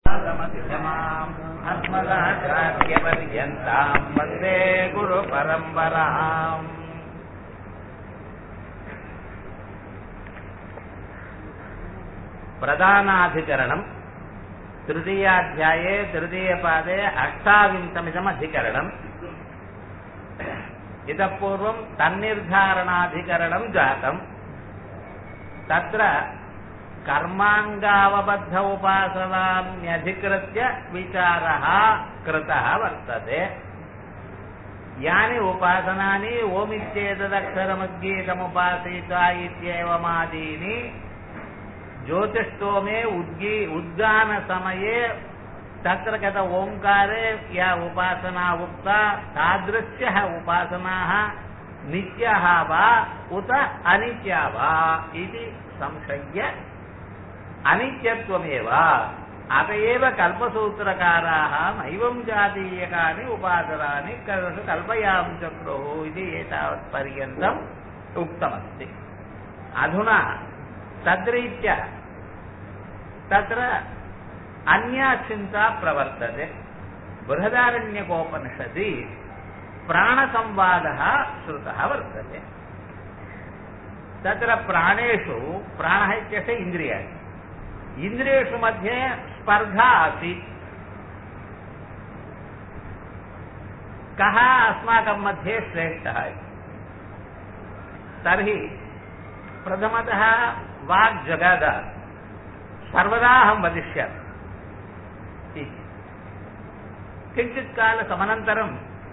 अस्मदाचार्यपर्यन्ताम् वन्दे गुरुपरम्पराम्. प्रधानाधिकरणम् तृतीयाध्याये तृतीयपादे 28-अधिकरणम्. इतः पूर्वम् तन्निर्धारणाधिकरणम् जातम्. तत्र कर्माङ्गावबद्ध उपासनान्यधिकृत्य विचारः कृतः वर्तते. यानि उपासनानि ओमित्येतदक्षरमुद्गीतमुपासीता इत्येवमादीनि ज्योतिष्टोमे उद्गानसमये तत्र गत ओङ्कारे या उपासना उक्ता तादृश्यः उपासनाः नित्याः वा उत अनित्या वा इति संशय्य अनित्यत्वमेव अत एव कल्पसूत्रकाराः नैवं जातीयकानि उपासनानि कल्पयां चक्रुः इति एतावत्पर्यन्तम् उक्तमस्ति. अधुना तद्रीत्या तत्र अन्या चिन्ता प्रवर्तते. बृहदारण्यकोपनिषदि प्राणसंवादः श्रुतः वर्तते. तत्र प्राणेषु प्राणः इत्यस्य इन्द्रियाणि, इन्द्रियेषु मध्ये स्पर्धा आसीत्. कः अस्माकं मध्ये श्रेष्ठः? तर्हि प्रथमतः वाग्जगद सर्वदा अहं वदिष्यामि. किञ्चित् कालसमनन्तरं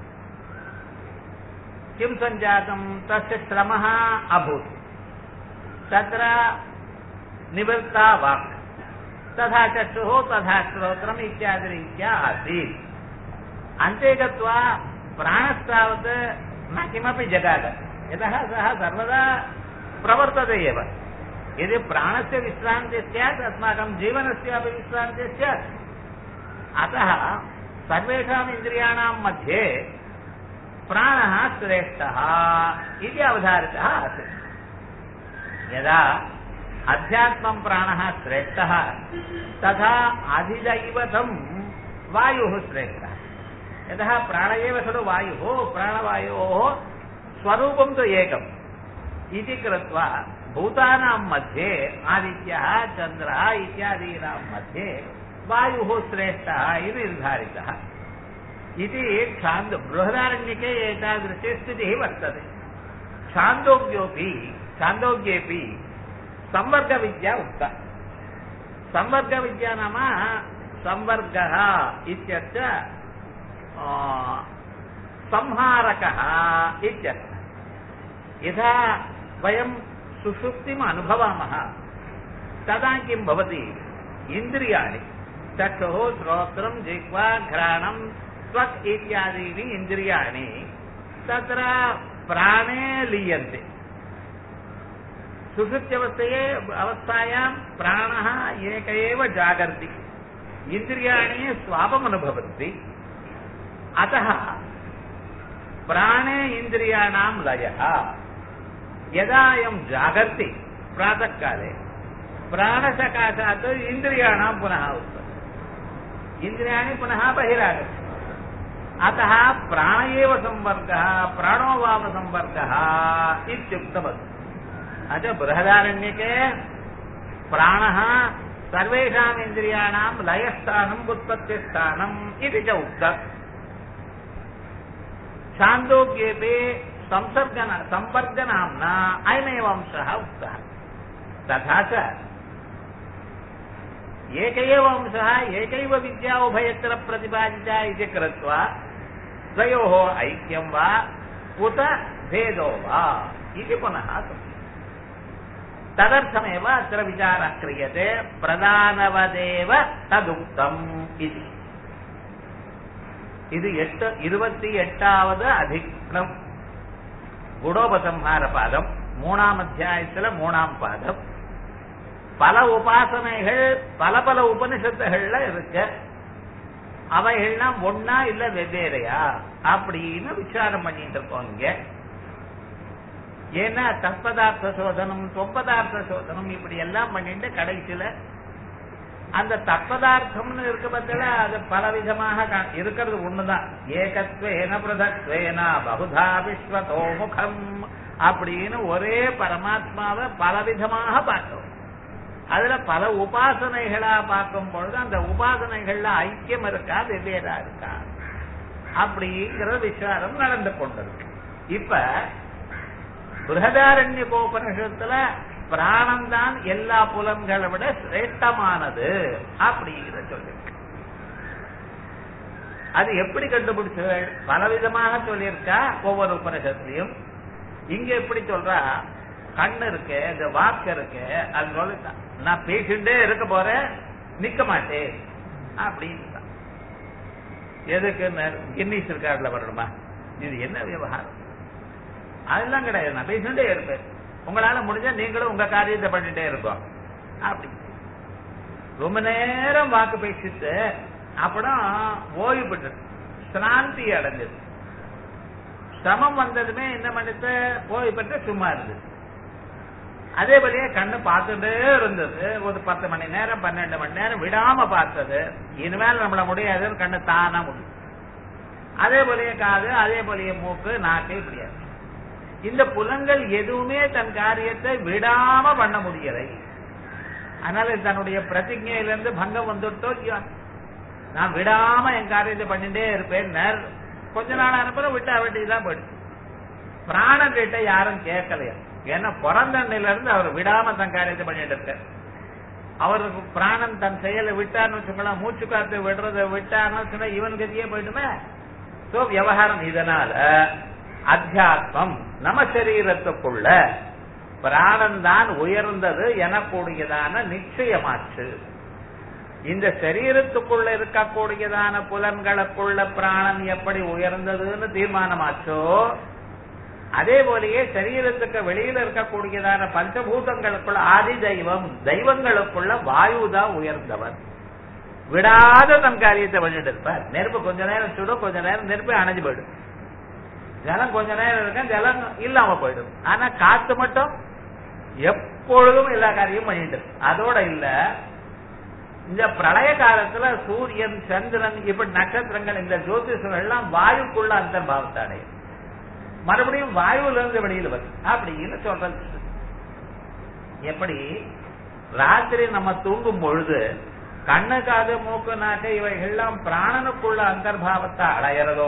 किं सञ्जातं? तस्य श्रमः अभूत्. तत्र निवृत्ता वाक्, तथा चक्षुः तथा श्रोत्रम् इत्यादिरीत्या आसीत्. अन्ते गत्वा प्राणस्तावत् न किमपि जगाद. यतः सः सर्वदा प्रवर्तते एव. यदि प्राणस्य विश्रान्तिः स्यात् अस्माकं जीवनस्यापि विश्रान्तिः स्यात्. अतः सर्वेषाम् इन्द्रियाणां मध्ये प्राणः श्रेष्ठः इति अवधारितः आसीत्. यदा अध्यात्मं प्राणः श्रेष्ठः तथा अधिदैवतं वायुः श्रेष्ठः. यतः प्राण एव खलु वायुः, प्राणवायोः स्वरूपं तु एकम् इति कृत्वा भूतानां मध्ये आदित्यः चन्द्रः इत्यादीनां मध्ये वायुः श्रेष्ठः इति निर्धारितः इति बृहदारण्यके एतादृशी स्थितिः वर्तते. छान्दोग्येऽपि संवर्गविद्या उक्ता. संवर्गविद्या नाम संवर्गः इत्यस्य संहारकः इत्यर्थः. यथा वयं सुषुप्तिम् अनुभवामः तदा किं भवति? इन्द्रियाणि चक्षुः श्रोत्रं जिह्वा घ्राणं त्वक् इत्यादीनि इन्द्रियाणि तत्र प्राणे लीयन्ते. सुषुप्त्यवस्थायां प्राणः एक एव जागर्ति, इन्द्रियाणि स्वापमनुभवन्ति. अतः प्राणे इन्द्रियाणां लयः यदा अयं जागर्ति प्रातःकाले प्राणसकाशात् इन्द्रियाणां पुनः उत्पत्तिः, इन्द्रियाणि पुनः बहिरागच्छन्ति. अतः प्राण एव संवर्गः, प्राणो वाम संवर्गः इत्युक्तमस्ति. अतः बृहदारण्यके प्राणः सर्वेषाम् इन्द्रियाणां लयस्थानम् उत्पत्तिस्थानम् इति च उक्तम्. छान्दोग्येऽपि संवर्गनाम्ना अयमेव अंशः उक्तः. तथा च एक एव अंशः एकैव विद्या उभयत्र प्रतिपादिता इति कृत्वा द्वयोः ऐक्यं वा उत भेदो वा इति पुनः तदर्थमेव अत्र विचारः क्रियते. प्रधानवदेव तदुक्तम् इति. இது 28வது அதிகரணம், குணோபசம்ஹார பாதம், 3ஆம் அத்தியாயத்தில் 3ஆம் பாதம். பல உபாசனைகள் பல பல உபனிஷத்துகள்ல இருக்கு. அவைகள்லாம் ஒன்னா இல்ல வெவ்வேறையா அப்படின்னு விசாரம் பண்ணிட்டு இருக்கோம் இங்க. ஏன்னா தற்பதார்த்த சோதனம் தொம்பதார்த்த சோதனம் இப்படி எல்லாம் பண்ணிட்டு கடைசியில அந்த தத்பதார்த்தம்னு இருக்க பத்தில அது பலவிதமாக இருக்கிறது ஒண்ணுதான். ஏகத்வேன பிரதத்வேன பகுதா விஸ்வதோ முகம் அப்படின்னு ஒரே பரமாத்மாவை பலவிதமாக பார்க்கிறோம். அதுல பல உபாசனைகளா பார்க்கும் பொழுது அந்த உபாசனைகள்ல ஐக்கியம் இருக்கா, வெவ்வேறா இருக்கா அப்படிங்கிற விசாரம் நடந்து கொண்டிருக்கு. இப்ப பிருஹதாரண்யகோபனிஷத்துல பிராணம் தான் எல்லா புலன்களை விட சிரேஷ்டமானது அப்படிங்கிற சொல்லிருக்கு. அது எப்படி கண்டுபிடிச்சு பலவிதமாக சொல்லியிருக்கா ஒவ்வொரு உபனிஷத்துலயும். இங்க எப்படி சொல்றா, கண்ணு இருக்கு, இந்த வாக்கு இருக்கு, அது சொல்லிட்டான் நான் பேசிட்டே இருக்க போறேன், நிக்க மாட்டேன் அப்படின்னு. எதுக்கு கின்னீஸ் இருக்காருல வரணுமா? இது என்ன விவகாரம்? அதெல்லாம் கிடையாது, நான் பேசிட்டே இருப்பேன், உங்களால முடிஞ்சா நீங்களும் உங்க காரியத்தை பண்ணிட்டே இருக்கோம் அப்படி. ரொம்ப நேரம் வாக்கு பேசிட்டு அப்புறம் ஓய்வு பெற்று சிராந்தி அடைஞ்சது. சிரமம் வந்ததுமே என்ன பண்ணிட்டு ஓய்வு பெற்று சும்மா இருந்தது. அதே போலயே கண்ணு பார்த்துட்டே இருந்தது, ஒரு 10 மணி நேரம் 12 மணி நேரம் விடாம பார்த்தது. இனிமேல் நம்மள முடியாதுன்னு கண்ணு தானா முடியும். அதே போலயே காது, அதே போலயே மூக்கு, நாக்கு, இப்படியாது. இந்த புலன்கள் எதுவுமே தன் காரியத்தை விடாம பண்ண முடியலை. அதனால தன்னுடைய பிரதிஜையிலிருந்து பங்கம் வந்துட்டோ, நான் விடாம என் காரியத்தை பண்ணிட்டே இருப்பேன். கொஞ்ச நாள் அனுப்புறம் விட்டா வேண்டியதுதான் போயிடுச்சு. பிராணன் கிட்ட யாரும் கேட்கலையா? ஏன்னா பிறந்தண்ணில இருந்து அவர் விடாம தன் காரியத்தை பண்ணிட்டு இருக்க. அவருக்கு பிராணன் தன் செயலை விட்டான்னு வச்சுக்கலாம், மூச்சு காத்து விடுறத விட்டான்னு சொன்னா இவன் கதியே போயிட்டுமே. சோ விவகாரம். இதனால அத்தியாத்மம் நம்ம சரீரத்துக்குள்ள பிராணன் தான் உயர்ந்தது எனக்கூடியதான நிச்சயமாச்சு. இந்த சரீரத்துக்குள்ள இருக்கக்கூடியதான புலன்களுக்குள்ள பிராணன் எப்படி உயர்ந்ததுன்னு தீர்மானமாச்சோ, அதே போலயே சரீரத்துக்கு வெளியில இருக்கக்கூடியதான பஞ்சபூதங்களுக்குள்ள ஆதி தெய்வம், தெய்வங்களுக்குள்ள வாயுதான் உயர்ந்தவன். விடாத தன் காரியத்தை பண்ணிட்டு இருப்பார். நெருப்பு கொஞ்ச நேரம் சுடும், கொஞ்ச நேரம் நெருப்பு அணைஞ்சு போயிடும். ஜலம் கொஞ்ச நேரம் இருக்க, ஜலம் இல்லாம போயிடும். ஆனா காத்து மட்டும் எப்பொழுதும் எல்லா காரியமும் பண்ணிட்டு இருக்கு. அதோட இல்ல, இந்த பிரளய காலத்துல சூரியன், சந்திரன், இப்படி நட்சத்திரங்கள், இந்த ஜோதிஷங்கள் எல்லாம் வாயுக்குள்ள அந்தர்பாவத்தை அடையும். மறுபடியும் வாயுல இருந்து வெளியில வரும் அப்படின்னு சொல்றது. எப்படி ராத்திரி நம்ம தூங்கும் பொழுது கண்ணு, காது, மூக்கு, நாக்கு இவைகள்லாம் பிராணனுக்குள்ள அந்தர்பாவத்தை அடையிறதோ,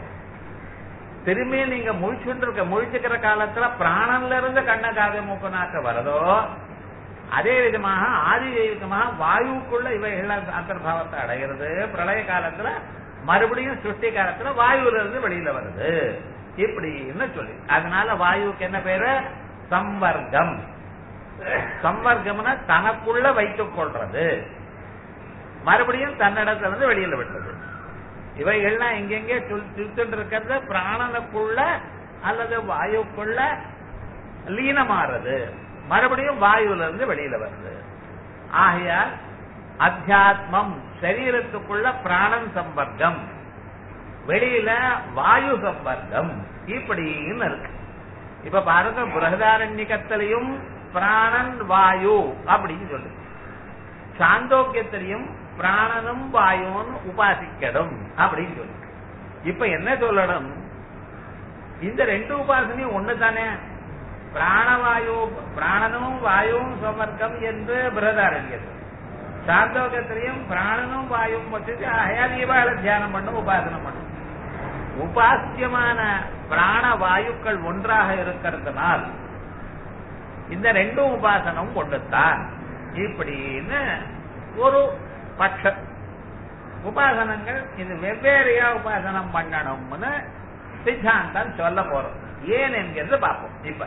திரும்பி நீங்க முழிச்சுக்கிற காலத்துல பிராணன்ல இருந்து கண்ண, காது, மூக்கு, நாக்கு வரதோ, அதே விதமாக ஆதி தெய்வீகமாக வாயுக்குள்ள இவைகள் அந்தர்பாவத்தை அடைகிறது. பிரளய காலத்துல மறுபடியும் சிருஷ்டி காலத்துல வாயுல இருந்து வெளியில வருது இப்படின்னு சொல்லி. அதனால வாயுக்கு என்ன பேரு? சம்வர்க்கம். சம்வர்க்கம்னா தனக்குள்ள வைத்துக் கொள்றது, மறுபடியும் தன்னிடத்துல இருந்து வெளியில விடுறது. இவைகள்லாம் எங்கெங்கே சுத்திட்டு இருக்கிறது பிராணனுக்குள்ள அல்லது வாயுக்குள்ள லீனமாறது, மறுபடியும் வாயுல இருந்து வெளியில வருது. ஆகையால் அத்தியாத்மம் சரீரத்துக்குள்ள பிராணன் சம்பர்க்கம், வெளியில வாயு சம்பர்க்கம் இப்படின்னு இருக்கு. இப்ப பாருங்க, பிருஹதாரண்யகத்திலையும் பிராணன் வாயு அப்படின்னு சொல்லு, சாந்தோக்கியத்திலையும் பிராணனும் வாயுன்னு உபாசிக்கணும் அப்படின்னு சொல்லு. இப்ப என்ன சொல்லணும்? இந்த ரெண்டு உபாசனையும் ஒண்ணு தானே. பிராணவாயு, பிராணனும் வாயுவும் சம்பர்க்கம் என்று பிருஹதாரண்யத்தில், சாந்தோகத்திலையும் பிராணனும் வாயும் வச்சுட்டு அயாதீபால தியானம் பண்ணும், உபாசனை பண்ணும். உபாசியமான பிராண வாயுக்கள் ஒன்றாக இருக்கிறதுனால் இந்த ரெண்டும் உபாசனம் கொண்டுத்தான் இப்படின்னு ஒரு பட்ச உபாசனங்கள். இது வெவ்வேறையா உபாசனம் பண்ணணும்னு சித்தாந்தம் சொல்ல போறோம். ஏன் என்கிறது பார்ப்போம். இப்ப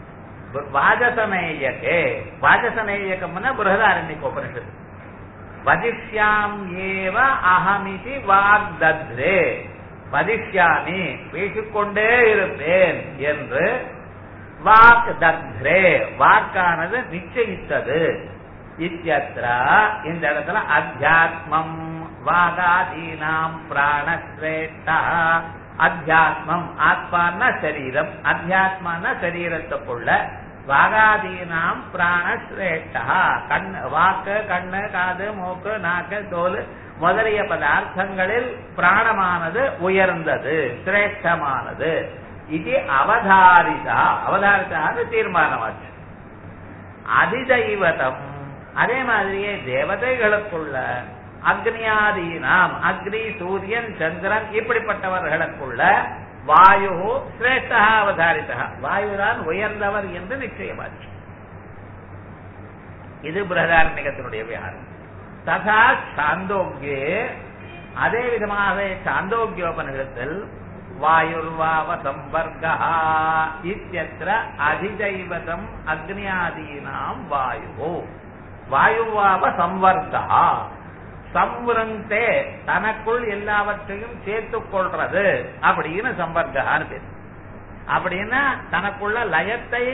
வாஜசநேயகே, வாஜசநேயகம்னா பிருஹதாரண்யக உபனிஷத்து. வதிஷ்யாம் ஏவ அஹமிதி வாக்தத்ரே, வதிஷ்யாமி பேசிக்கொண்டே இருப்பேன் என்று வாக் தத்ரே, வாக்கானது நிச்சயித்தது. இத்யத்ரா, இந்த இடத்துல அத்தியாத்மம் வாகாதீனாம் பிராணஸ்ரேஷ்டா. அத்தியாத்மம், ஆத்மான சரீரம், அத்தியாத்மான சரீரத்துக்குள்ள வாகாதீனாம் பிராணஸ்ரேஷ்டா. கண், வாக்கு, கண்ணு, காது, மூக்கு, நாக்கு, தோல் முதலிய பதார்த்தங்களில் பிராணமானது உயர்ந்தது, சிரேஷ்டமானது. இது அவதாரிதா. அவதாரிதான்னு தீர்மானமாச்சு. அதிதைவதம், அதே மாதிரியே தேவதைகளுக்குள்ள அக்னியாதீனாம், அக்னி, சூரியன், சந்திரன் இப்படிப்பட்டவர்களுக்குள்ள வாயு சிரேஷ்டா அவதாரிதா, வாயுதான் உயர்ந்தவர் என்று நிச்சயமாச்சு. இது பிரதாரண்யத்தினுடைய வியாரம். ததா சாந்தோக்கியே, அதே விதமாக சாந்தோக்கியோபனிஷத்தில் வாயுர்வாவ சம்பர்கா இத்யத்ர அதிதைவதம் அக்னியாதீனாம் வாயு. வாயுவாவ சம்வர்கா, சம்வருந்தே தனக்குள் எல்லாவற்றையும் சேர்த்துக் கொள்றது அப்படின்னு சம்பர்கான்னு பேர். அப்படின்னா தனக்குள்ள லயத்தை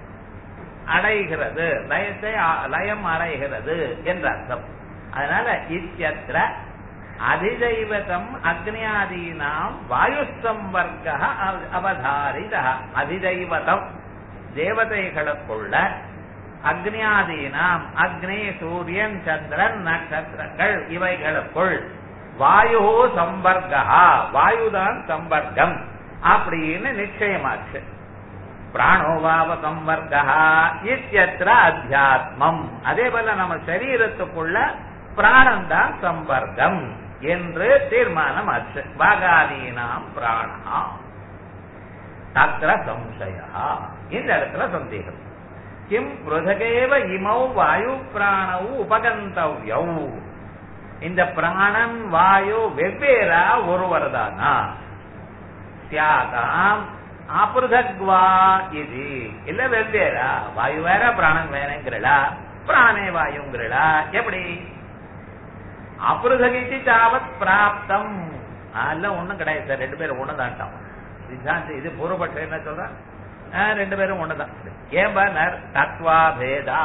அடைகிறது, லயம் அடைகிறது என்ற அர்த்தம். அதனால இத்யத்ர அதிதைவதம் அக்னியாதீனாம் வாயு சம்பர்க அவதாரிதா. அதிதைவதம் தேவதைகளுக்குள்ள அக்னியாதீனாம், அக்னி, சூரியன், சந்திரன், நட்சத்திரங்கள் இவைகளுக்குள் வாயு சம்பர்கா, வாயுதான் சம்பர்க்கம் அப்படின்னு நிச்சயமாச்சு. பிராணோவாவ சம்பர்கா இத்யத்ர அத்தியாத்மம். அதே போல நம்ம சரீரத்துக்குள்ள பிராணம்தான் சம்பர்க்கம் என்று தீர்மானம் ஆச்சு. வாகாதீனாம் பிராணா. தத்ர சம்சயா, இந்த இடத்துல சந்தேகம். கிம் பிருதகேவ இமௌ வாயு பிராணௌ உபகந்தவ்யௌ, இந்த பிராணன் வாயு வெவ்வேறா ஒருவர் தானா? சியாதாம் அபிருதக்வா இது, இல்ல வெவ்வேறா, வாயு வேற பிராணன் வேறங்கிறா, பிராணே வாயுங்கிறா, எப்படி? அபிருதகிச்சு தாவத் பிராப்தம், அதெல்லாம் ஒண்ணும் கிடையாது சார், ரெண்டு பேரும் ஒண்ணுதான்ட்டான் சித்தாந்தி. இது பூர்வபட்சம் என்ன சொல்ற, ரெண்டு பேரும் ஒண்ணுதான். ஏன் பார் தத்வா பேதா,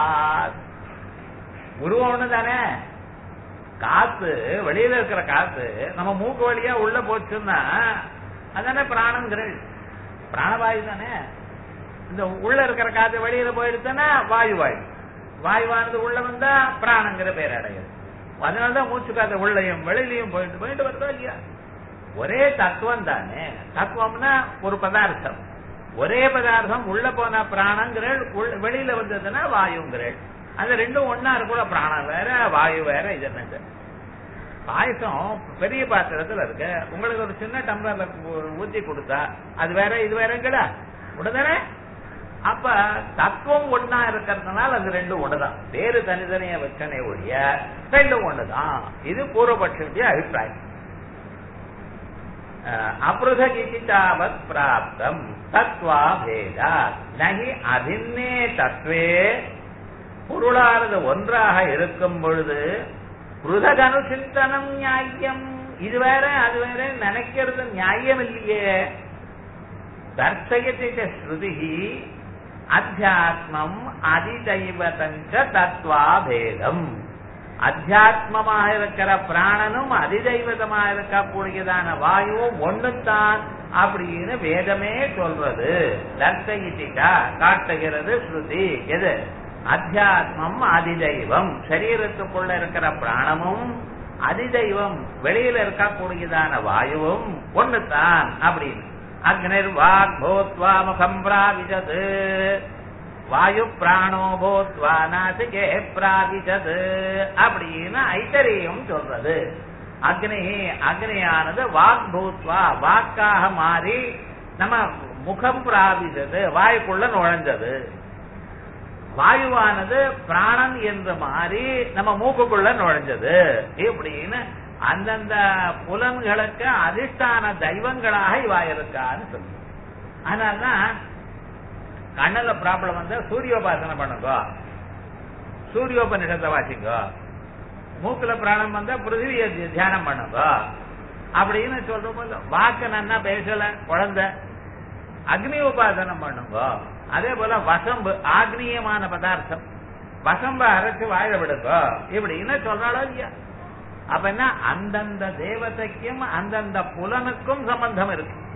உருவம் ஒண்ணுதானே. காத்து வெளியில இருக்கிற காத்து நம்ம மூக்கு வழியா உள்ள போச்சுன்னா அதானே பிராணங்கள், பிராணவாயு தானே. இந்த உள்ள இருக்கிற காத்து வெளியில போயிடுச்சுன்னா வாயு வாயு, வாயுவானது உள்ள வந்தா பிராணங்கிற பேர் அடையுது. அதனாலதான் மூச்சு காத்து உள்ளையும் வெளியிலையும் போயிட்டு போயிட்டு வருதோ இல்லையா. ஒரே தத்துவம் தானே. தத்துவம்னா ஒரு பதார்த்தம், ஒரே பதார்த்தம் உள்ள போனா பிராணங்கிறள், வெளியில வந்ததுன்னா வாயுங்கிறள். அந்த ரெண்டும் ஒன்னா இருக்குள்ள, பிராணம் வேற வாயு வேற. இது என்ன பாயசம் பெரிய பாத்திரத்துல இருக்கு, உங்களுக்கு ஒரு சின்ன டம்ளர்ல ஊத்தி கொடுத்தா அது வேற இது வேறங்களா உடனே. அப்ப தத்துவம் ஒன்னா இருக்கிறதுனால அது ரெண்டும் ஒண்ணுதான், வேறு தனித்தனியா வச்சனே ஒழிய ரெண்டும் ஒண்ணுதான். இது பூர்வபட்சத்திய அபிப்பிராயம். அப்ருதகிதாவத் பிராப்தம் தத்வா பேதா நகி அபின்னே தத்வே, பொருளானது ஒன்றாக இருக்கும் பொழுது பிருதகனுசிந்தனம் நியாயம், இது வேற அது வேற நினைக்கிறது நியாயம் இல்லையே. தர்சயதி ஸ்ருதி அத்தியாத்மம் அதிதைவதஞ்ச தத்வா பேதம். அத்தியாத்மமாக இருக்கிற பிராணனும் அதிதைவதமாக இருக்கக்கூடியதான வாயுவும் ஒண்ணுத்தான் அப்படின்னு வேதமே சொல்றது. தர்சயிட்டிகா காட்டுகிறது ஸ்ருதி. எது? அத்தியாத்மம் அதிதைவம், சரீரத்துக்குள்ள இருக்கிற பிராணமும் அதிதைவம் வெளியில இருக்கக்கூடியதான வாயுவும் ஒண்ணுதான் அப்படின்னு. அக்னிர் வாக் பூத்வா முகம் பிராவிசது, வாயு பிராணோ பூத்வா நாசிகே பிராவிசது அப்படின்னு ஐத்தரியம் சொல்றது. அக்னி, அக்னியானது வாக் பூத்வா வாக்காக மாறி நம்ம முகம் பிராவிசது வாயுக்குள்ள நுழைஞ்சது. வாயுவானது பிராணன் என்று மாறி நம்ம மூக்குக்குள்ள நுழைஞ்சது. இப்படின்னு அந்தந்த புலன்களுக்கு அதிஷ்டான தெய்வங்களாக இவா இருக்கான்னு சொல்லு. அதனால்தான் கண்ணல ப்ராப்ளம் வந்து சூரியோபாசனை பண்ணுங்க, சூரியோபனிஷத்தை வாசிங்க. மூக்குல பிராணம் வந்தா பிருத்திவியை தியானம் பண்ணுங்க அப்படின்னு சொல்லும் போது, வாக்கு நன்னா பேசல குழந்தை, அக்னி உபாசனம் பண்ணுங்க. அதே போல வசம்பு ஆக்னியமான பதார்த்தம், வசம்ப அரைச்சு வாழ விடுங்க இப்படின்னு சொல்றாலும் இல்லையா. அப்ப என்ன, அந்தந்த தேவதைக்கும் அந்தந்த புலனுக்கும் சம்பந்தம் இருக்கு.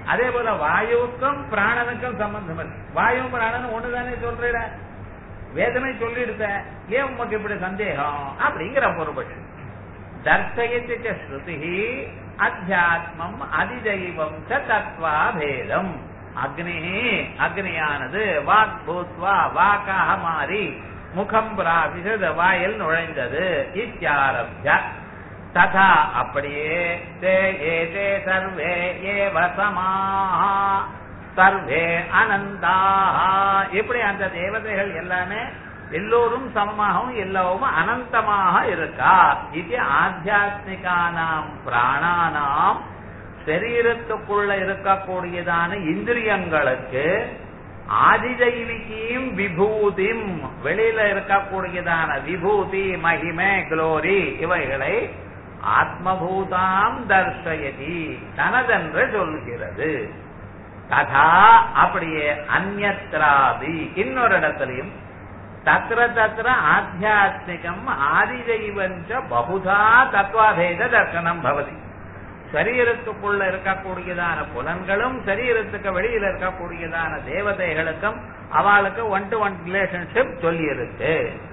அதே போல வாயுவுக்கும் பிராணனுக்கும் சம்பந்தம் இருக்கு. வாயு பிராணன் ஒண்ணுதானே சொல்ற, வேதனை சொல்லிடுத்த, ஏன் உமக்கு இப்படி சந்தேகம் அப்படிங்கிற பொறுப்பட்டு தர்சயதி ஸ்ருதி அத்தியாத்மம் அதிதெய்வம் தத்வா பேதம். அக்னி அக்னியானது வாக் பூத்வா வாக்காக மாறி முகம் பிராபிஷத வாயில் நுழைந்தது இத்தியாரப்ய ததா அப்படியே தே ஏதே சர்வே ஏவ சமாஹ சர்வே அனந்தாஹ. இப்படி அந்த தேவதைகள் எல்லாமே எல்லோரும் சமமாகவும் எல்லாவும் அனந்தமாக இருக்கா. இது ஆத்தியாத்மிகானாம் பிராணானாம் சரீரத்துக்குள்ள இருக்கக்கூடியதான இந்திரியங்களுக்கு ஆதிதெய்வீகியும் விபூதிம் வெளியில இருக்கக்கூடியதான விபூதி மகிமை குளோரி இவைகளை ஆத்மபூதாம் தர்சயதி தனதென்று சொல்கிறது. ததா அப்படியே அந்யத்ராபி இன்னொரு இடத்திலையும் தத்ர தத்ர ஆத்தியாத்மிகம் ஆதிதெய்வஞ்ச பகுதா தத்வாபேத தர்சனம் பவதி. சரீரத்துக்குள்ள இருக்கக்கூடியதான புலன்களும் சரீரத்துக்கு வெளியில இருக்கக்கூடியதான தேவதைகளுக்கும் அவளுக்கு ஒன் டு ஒன் ரிலேஷன்ஷிப் சொல்லி இருக்கு.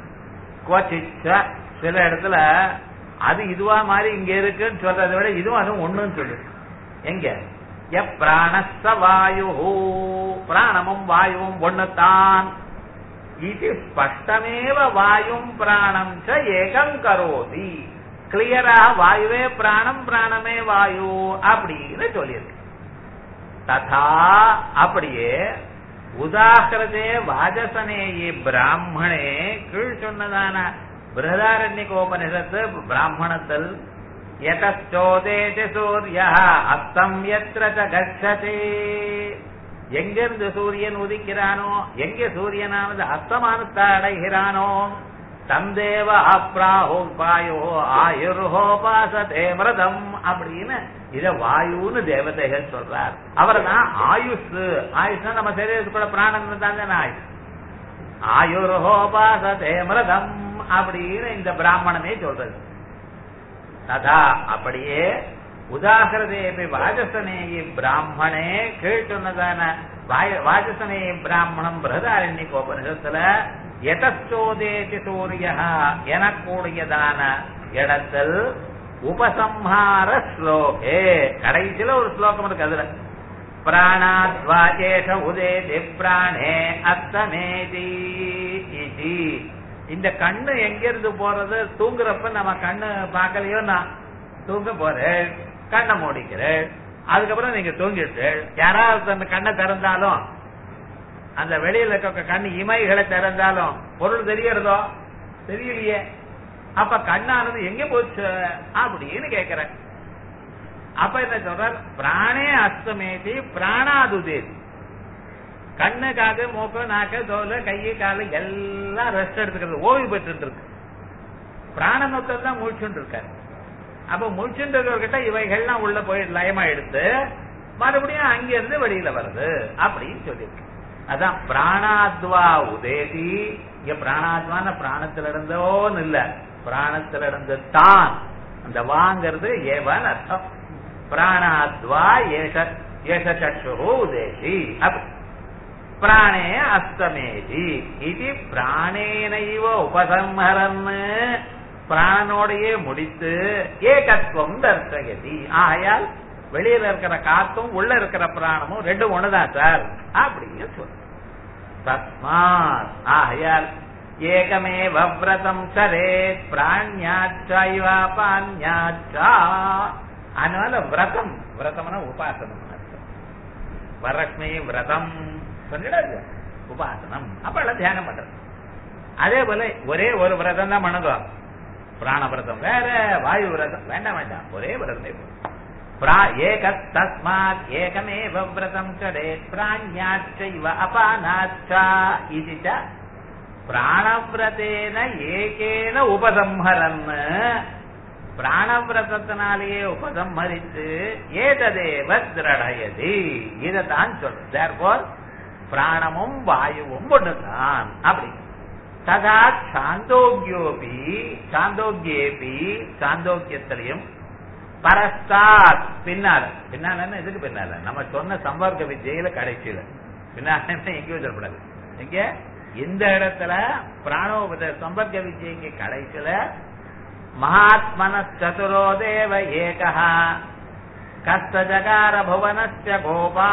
சில இடத்துல அது இதுவா மாதிரி இங்க இருக்குன்னு சொல்றதை விட இதுவும் அதுவும் ஒண்ணுன்னு சொல்லு. எங்க பிராணஸ்ஸ வாயு பிராணமும் வாயுவும் ஒண்ணுத்தான். இது ஸ்பஷ்டமேவ வாயும் பிராணம் ச ஏகம் கரோதி. கிளியரா வாயுவே பிராணம் பிராணமே வாயு அப்படின்னு சொல்லியிருக்கு. ததா அப்படியே உதாகிருதே வாஜசனேயி பிராமணே கீழ் சொன்னதான பிருஹதாரண்யகோபனிஷத்து பிராமணத்தில் யதச்சோதேதி சூர்யः அஸ்தம் யத்ர ச கச்சதே எங்கிருந்து சூரியன் உதிக்கிறானோ எங்கே சூரியனானது அஸ்தமானத்தை அடைகிறானோ தந்தேவ அப்ராஹோபாயோ ஆயுர்ஹோபாசதே மிருதம் அப்படின்னு இத வாயுன்னு தேவதைகள் சொல்றார். அவர் தான் ஆயுஷ். ஆயுஷ்னா நம்ம சரீரத்துக்குள்ள பிராணன் தானே ஆயுஷ். ஆயுர்ஹோபாசதே மிருதம் அப்படின்னு இந்த பிராமணமே சொல்றது. ததா அப்படியே உதாகிருதேபி வாஜசனேயி பிராமணே கீழ் சொன்னதான வாஜசனேயி பிராமணம் பிருஹதாரண்யகோபனிஷத்துல யதச்சோதேதி சூரியः எனக்கூடியதான இடத்தில் உபசம்ஹார ஸ்லோகே கடைசியில ஒரு ஸ்லோகம் இருக்கு. அதுல பிராணாத்வாஜேஷ உதேதி பிராணே அஸ்தமேதி. இந்த கண்ணு எங்கிருந்து போறது? தூங்குறப்ப நம்ம கண்ணு பார்க்கலையோ, நான் தூங்க போறேன், கண்ணை மூடிக்கிறேன், அதுக்கப்புறம் நீங்க தூங்கிட்டு யாராவது அந்த கண்ணை திறந்தாலும் அந்த வெளியில இருக்க கண்ணு இமைகளை திறந்தாலும் பொருள் தெரியறதோ தெரியலையே. அப்ப கண்ணானது எங்க போச்சு அப்படின்னு கேக்குறேன். அப்ப என்ன சொல்ற? பிராணே அஸ்தமேதி பிராணாதுதேதி. கண்ணு காது மூக்கு நாக்கு தோல் கையை காலு எல்லாம் ரெஸ்ட் எடுத்துக்கிறது, ஓய்வு பெற்று இருக்கு. பிராணமொத்தம் தான் முழிச்சுட்டு இருக்காரு. அப்ப முழிச்சுட்டு இவைகள்லாம் உள்ள போய் லயமா எடுத்து மறுபடியும் அங்கிருந்து வெளியில வருது அப்படின்னு சொல்லியிருக்கு. அதான் பிராணாத்வா உதேதி. இங்க பிராணாத்வான பிராணத்துல இருந்தோன்னு இல்ல, பிராணத்துல இருந்து தான். அந்த வாங்கிறது ஏவன் அர்த்தம். பிராணாத்வா ஏஷ சக்ஷு உதேதி. பிராணே அஸ்தமேதி இது பிராணேனைவ உபசம்ஹரன் பிராணனோடையே முடித்து ஏகத்துவம் தர்சயதி. ஆகையால் வெளியில இருக்கிற காத்தும் உள்ள இருக்கிற பிராணமும் ரெண்டும் ஒண்ணுதான் சார் அப்படின்னு சொல்ற. தஸ்மாத் ஆகையால் ஏகமேவ விரதம் சரேத் பிராண்யாச்சைவ பாண்யாச்சா. அதனால விரதம், விரதம்னா உபாசனம் அர்த்தம். வரலட்சுமி விரதம் சொல்லிடாது, உபாசனம். அப்ப தியானம் பண்றது. அதே போல ஒரே ஒரு விரதம் தான் பண்ணுங்க. பிராண விரதம் வேற, வாயு விரதம் வேண்டாம் வேண்டாம், ஒரே விரதம். ஏகஸ்தஸ்மாத் ஏகமேவ விரதம் சரேத் பிராண்யாச்சைவ அபானாச்சா. இது பிராணவிரதேன ஏகேன உபசம்ஹரன். பிராணவிரதத்தினாலேயே உபசம்ஹரித்து ஏததேவ திரடயதி. இதைத்தான் சொல்ற. தேர்ஃபோர் பிராணமும் வாயுவும் ஒன்றுதான் அப்படி. ததா சாந்தோக்கியோபி சாந்தோக்கியேபி சாந்தோக்கியத்திலையும் பரஸ்தாத் பின்னால. பின்னால எதுக்கு பின்னால? நம்ம சொன்ன சம்பர்க்க வித்யில கடைசியில. பின்னால எங்கேயும் சொல்லப்படாது. இங்க இந்த இடத்துல பிராணோபத சம்பர்க்க வித்யைக்கு கடைசியில மகாத்மன சதுரோ தேவ ஏகஹ கஸ்த ஜகார புவனஸ்ய கோபா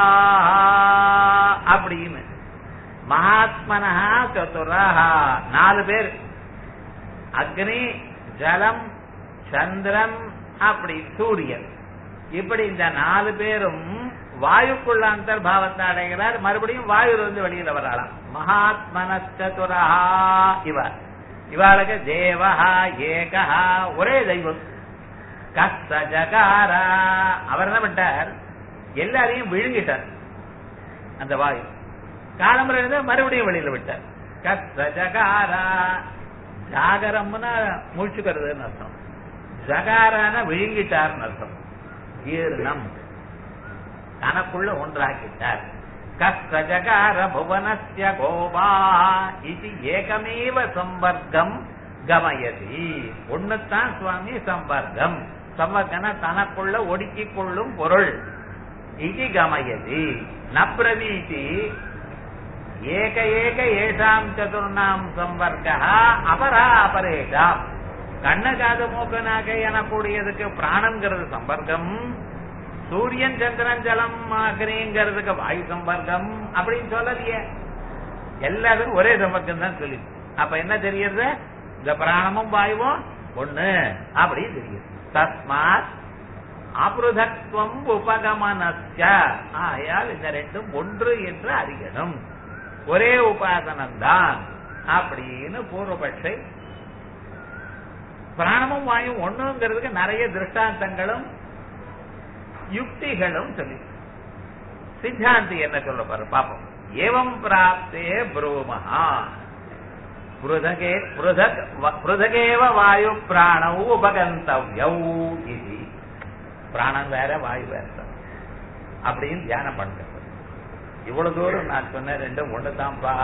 அப்படின்னு மகாத்மனா சதுரஹ 4 பேர், அக்னி, ஜலம், சந்திரன், அப்படி சூரியன், இப்படி இந்த 4 பேரும் வாயுக்குள்ள அந்தர்பாவத்தை அடைகிறார். மறுபடியும் வாயுல வெளியில வராலாம். மகாத்மன சதுரஹா இவாளுக்கு தேவஹா ஏகஹா ஒரே தெய்வம். கஸ்த ஜகாரா அவர் என்ன பண்ணிட்டார்? எல்லாரையும் விழுங்கிட்டார். அந்த வாயு காலம்புற மறுபடியும் வெளியில விட்டார். கஸ்த ஜகாரா ஜாகரம்னா முழிச்சுக்கிறதுன்னு அர்த்தம், ஜகாரான விழுங்கிட்டார்னு அர்த்தம். ஜீர்ணம் தனக்குள்ள ஒன்றாக்கிட்டார். கஸ்த ஜகார புவனஸ்ய கோபா இது ஏகமேவ சம்பர்க்கம் கமயதி. ஒண்ணுத்தான் சுவாமி சம்பர்க்கம். சம்பர்க்கன தனக்குள்ள ஒடுக்கிக் கொள்ளும் பொருள். இது கமயதி நப்ரவீதி ஏக ஏக ஏஷாம் சதுர்ணாம் சம்பர்க்கா அபரா அபரேஷாம். கண்ண காது மூக்கு நாகை எனக்கூடியதுக்கு பிராணங்கிறது சம்பர்க்கம், சூரியன் சந்திரன் ஜலம் அக்னிங்கிறதுக்கு வாயு சம்பர்க்கம் அப்படின்னு சொல்லலையே. எல்லாத்துக்கும் ஒரே சம்பர்க்கம் தான் சொல்லி. அப்ப என்ன தெரியுது? இந்த பிராணமும் வாயுவும் ஒண்ணு அப்படி தெரியுது. தஸ்மாத் அப்ருதத்வம் உபகமனஸ்ய ஆயால் இந்த ரெண்டும் ஒன்று என்று அறியணும். ஒரே உபாசனம்தான் அப்படின்னு பூர்வபட்சை. பிராணமும் வாயும் ஒண்ணுங்கிறதுக்கு நிறைய திருஷ்டாந்தங்களும் யுக்திகளும் சொல்லி. சித்தாந்தி என்ன சொல்ல பாரு பாப்போம். ஏவம் பிராப்தே ப்ரூமஹா பிருதகேவ வாயு பிராணவு உபகந்தவ்யௌ இது. பிராணம் வேற வாயு வேற அப்படின்னு தியானம் பண்றது. இவ்வளவு தூரம் நான் சொன்ன ரெண்டும் ஒண்ணுதான்ப்பா.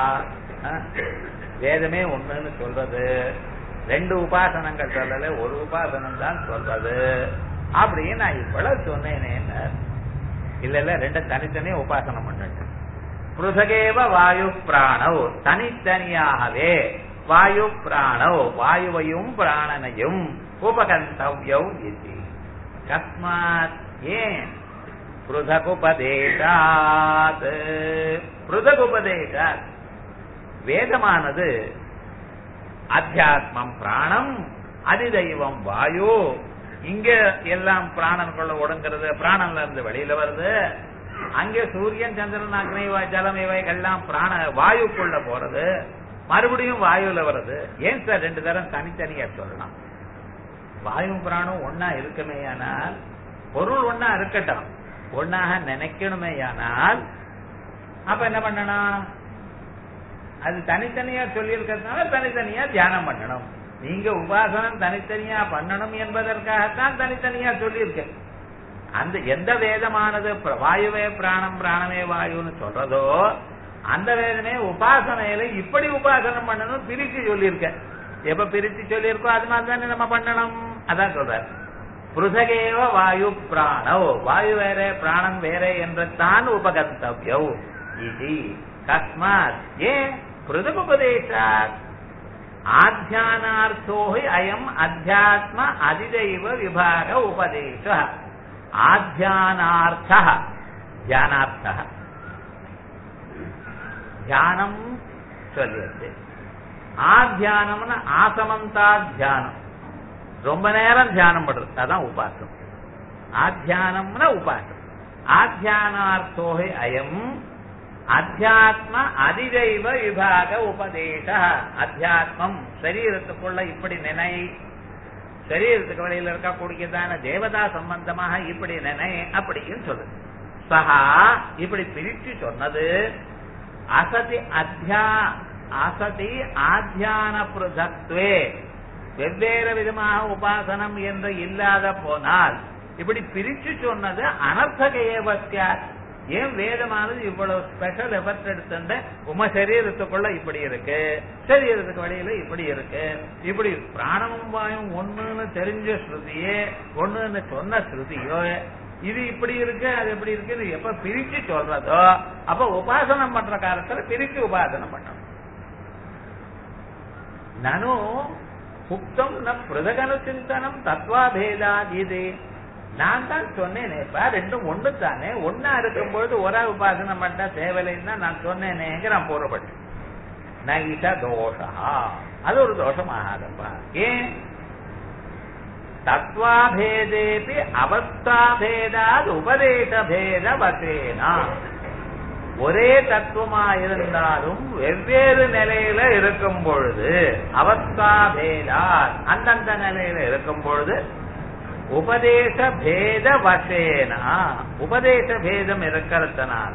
வேதமே ஒண்ணுன்னு சொல்றது, 2 உபாசனங்கள் சொல்லல, ஒரு உபாசனம் தான் சொல்றது அப்படின்னு நான் இவ்வளவு சொன்னேனே. இல்ல 2 தனித்தனியே உபாசனம் பண்ணிட்டு பிருதகேவ வாயு பிராணவ் தனித்தனியாகவே வாயு பிராணவ் வாயுவையும் பிராணனையும் உபகந்தவ்யௌ இது. கஸ்மாத் ஏன்? பிருதகுபதேசாத். பிருதகுபதேசாத் வேதமானது அத்தியாத்மம் பிராணம், அதிதெய்வம் வாயு. இங்க எல்லாம் பிராணனுக்குள்ள ஒடுங்கிறது, பிராணன்ல இருந்து வெளியில வருது. அங்கே சூரியன் சந்திரன் அக்னி ஜலம் இவைகள்லாம் பிராண வாயுக்குள்ள போறது, மறுபடியும் வாயுல வருது. ஏன் சார் 2 தரம் தனித்தனியா சொல்லலாம்? வாயு பிராணம் ஒன்னா இருக்குமேயானால், பொருள் ஒன்னா இருக்கட்டும், ஒன்னாக நினைக்கணுமேயானால் அப்ப என்ன பண்ணணும்? அது தனித்தனியா சொல்லி இருக்கிறதுனால தனித்தனியா தியானம் பண்ணணும். நீங்க உபாசனம் தனித்தனியா பண்ணணும் என்பதற்காகத்தான் தனித்தனியா சொல்லியிருக்க. அந்த எந்த வேதமானது வாயுவே பிராணம் பிராணமே வாயுன்னு சொல்றதோ அந்த வேதமே உபாசனையில இப்படி உபாசனம் பண்ணணும் பிரிச்சு சொல்லியிருக்க. எப்ப பிரிச்சு சொல்லியிருக்கோ அது மாதிரி தானே நம்ம பண்ணணும். அதான் சொல்ற பிருதகேவ வாயு பிராணோ, வாயு வேற பிராணம் வேற என்று தான் உபகந்தவ்யௌ இது. கஸ்மாத் ஏன்? பிருதகுபதேசாத் ஆத்யானார்த்தோஹி அயம் அத்தியாத்ம அதிதெய்வ விபாக உபதேச. ஆத்யானார்த்த தியானார்த்த தியானம் சொல்லியது. ஆத்தியானம்னு ஆசமந்தா தியானம், ரொம்ப நேரம் தியானம் பண்றது, அதான் உபாசம். ஆத்தியானம்னா உபாசம். ஆத்தியானார்த்தோஹி அயம் அத்தியாத்ம அதிதெய்வ விபாக உபதேச. அத்தியாத்மம் சரீரத்துக்குள்ள இப்படி நினை, சரீரத்துக்கு வெளியில இருக்கக்கூடியதான தேவதா சம்பந்தமாக இப்படி நினை அப்படின்னு சொல்லுது. சஹா இப்படி பிரிச்சு சொன்னது அசதி அசதி ஆத்தியான பிருதத்வே, வெவ்வேறு விதமாக உபாசனம் என்று இல்லாத போனால் இப்படி பிரிச்சு சொன்னது அனர்த்தக ஏவத்யா, ஏன் வேதமானது இவ்வளவு ஸ்பெஷல் எஃபர்ட் எடுத்துட்டு உம சரீரத்துக்குள்ள இப்படி இருக்கு, சரீரத்துக்கு வெளியில இப்படி இருக்கு, இப்படி பிராணமும் வாயும் ஒண்ணுன்னு தெரிஞ்ச ஸ்ருதியே ஒண்ணுன்னு சொன்ன ஸ்ருதியோ இது இப்படி இருக்கு அது எப்படி இருக்கு எப்ப பிரிச்சு சொல்றதோ அப்ப உபாசனம் பண்ற காலத்துல பிரிச்சு உபாசனம் பண்ணணும். நனு புக்தம் ந பிரதகனு சிந்தனம் தத்வாபேதா இது நான் தான் சொன்னேனேப்பா ரெண்டும் ஒண்ணு தானே, ஒன்னா இருக்கும்போது ஒரு உபாசனம் பண்ண தேவையில்லைன்னா நான் சொன்னேனேங்க நான் போறப்பட்டேன். நைஷ தோஷா அது ஒரு தோஷம் ஆகாதப்பா. ஏன் தத்வாபேதேபி அவஸ்தாபேதாத் உபதேச பேத வசேனா ஒரே தத்துவமா இருந்தாலும் வெவ்வேறு நிலையில இருக்கும் பொழுது அவஸ்தாபேதா அந்தந்த நிலையில இருக்கும் பொழுது உபதேச பேத வசேனா உபதேச பேதம் இருக்கிறதுனால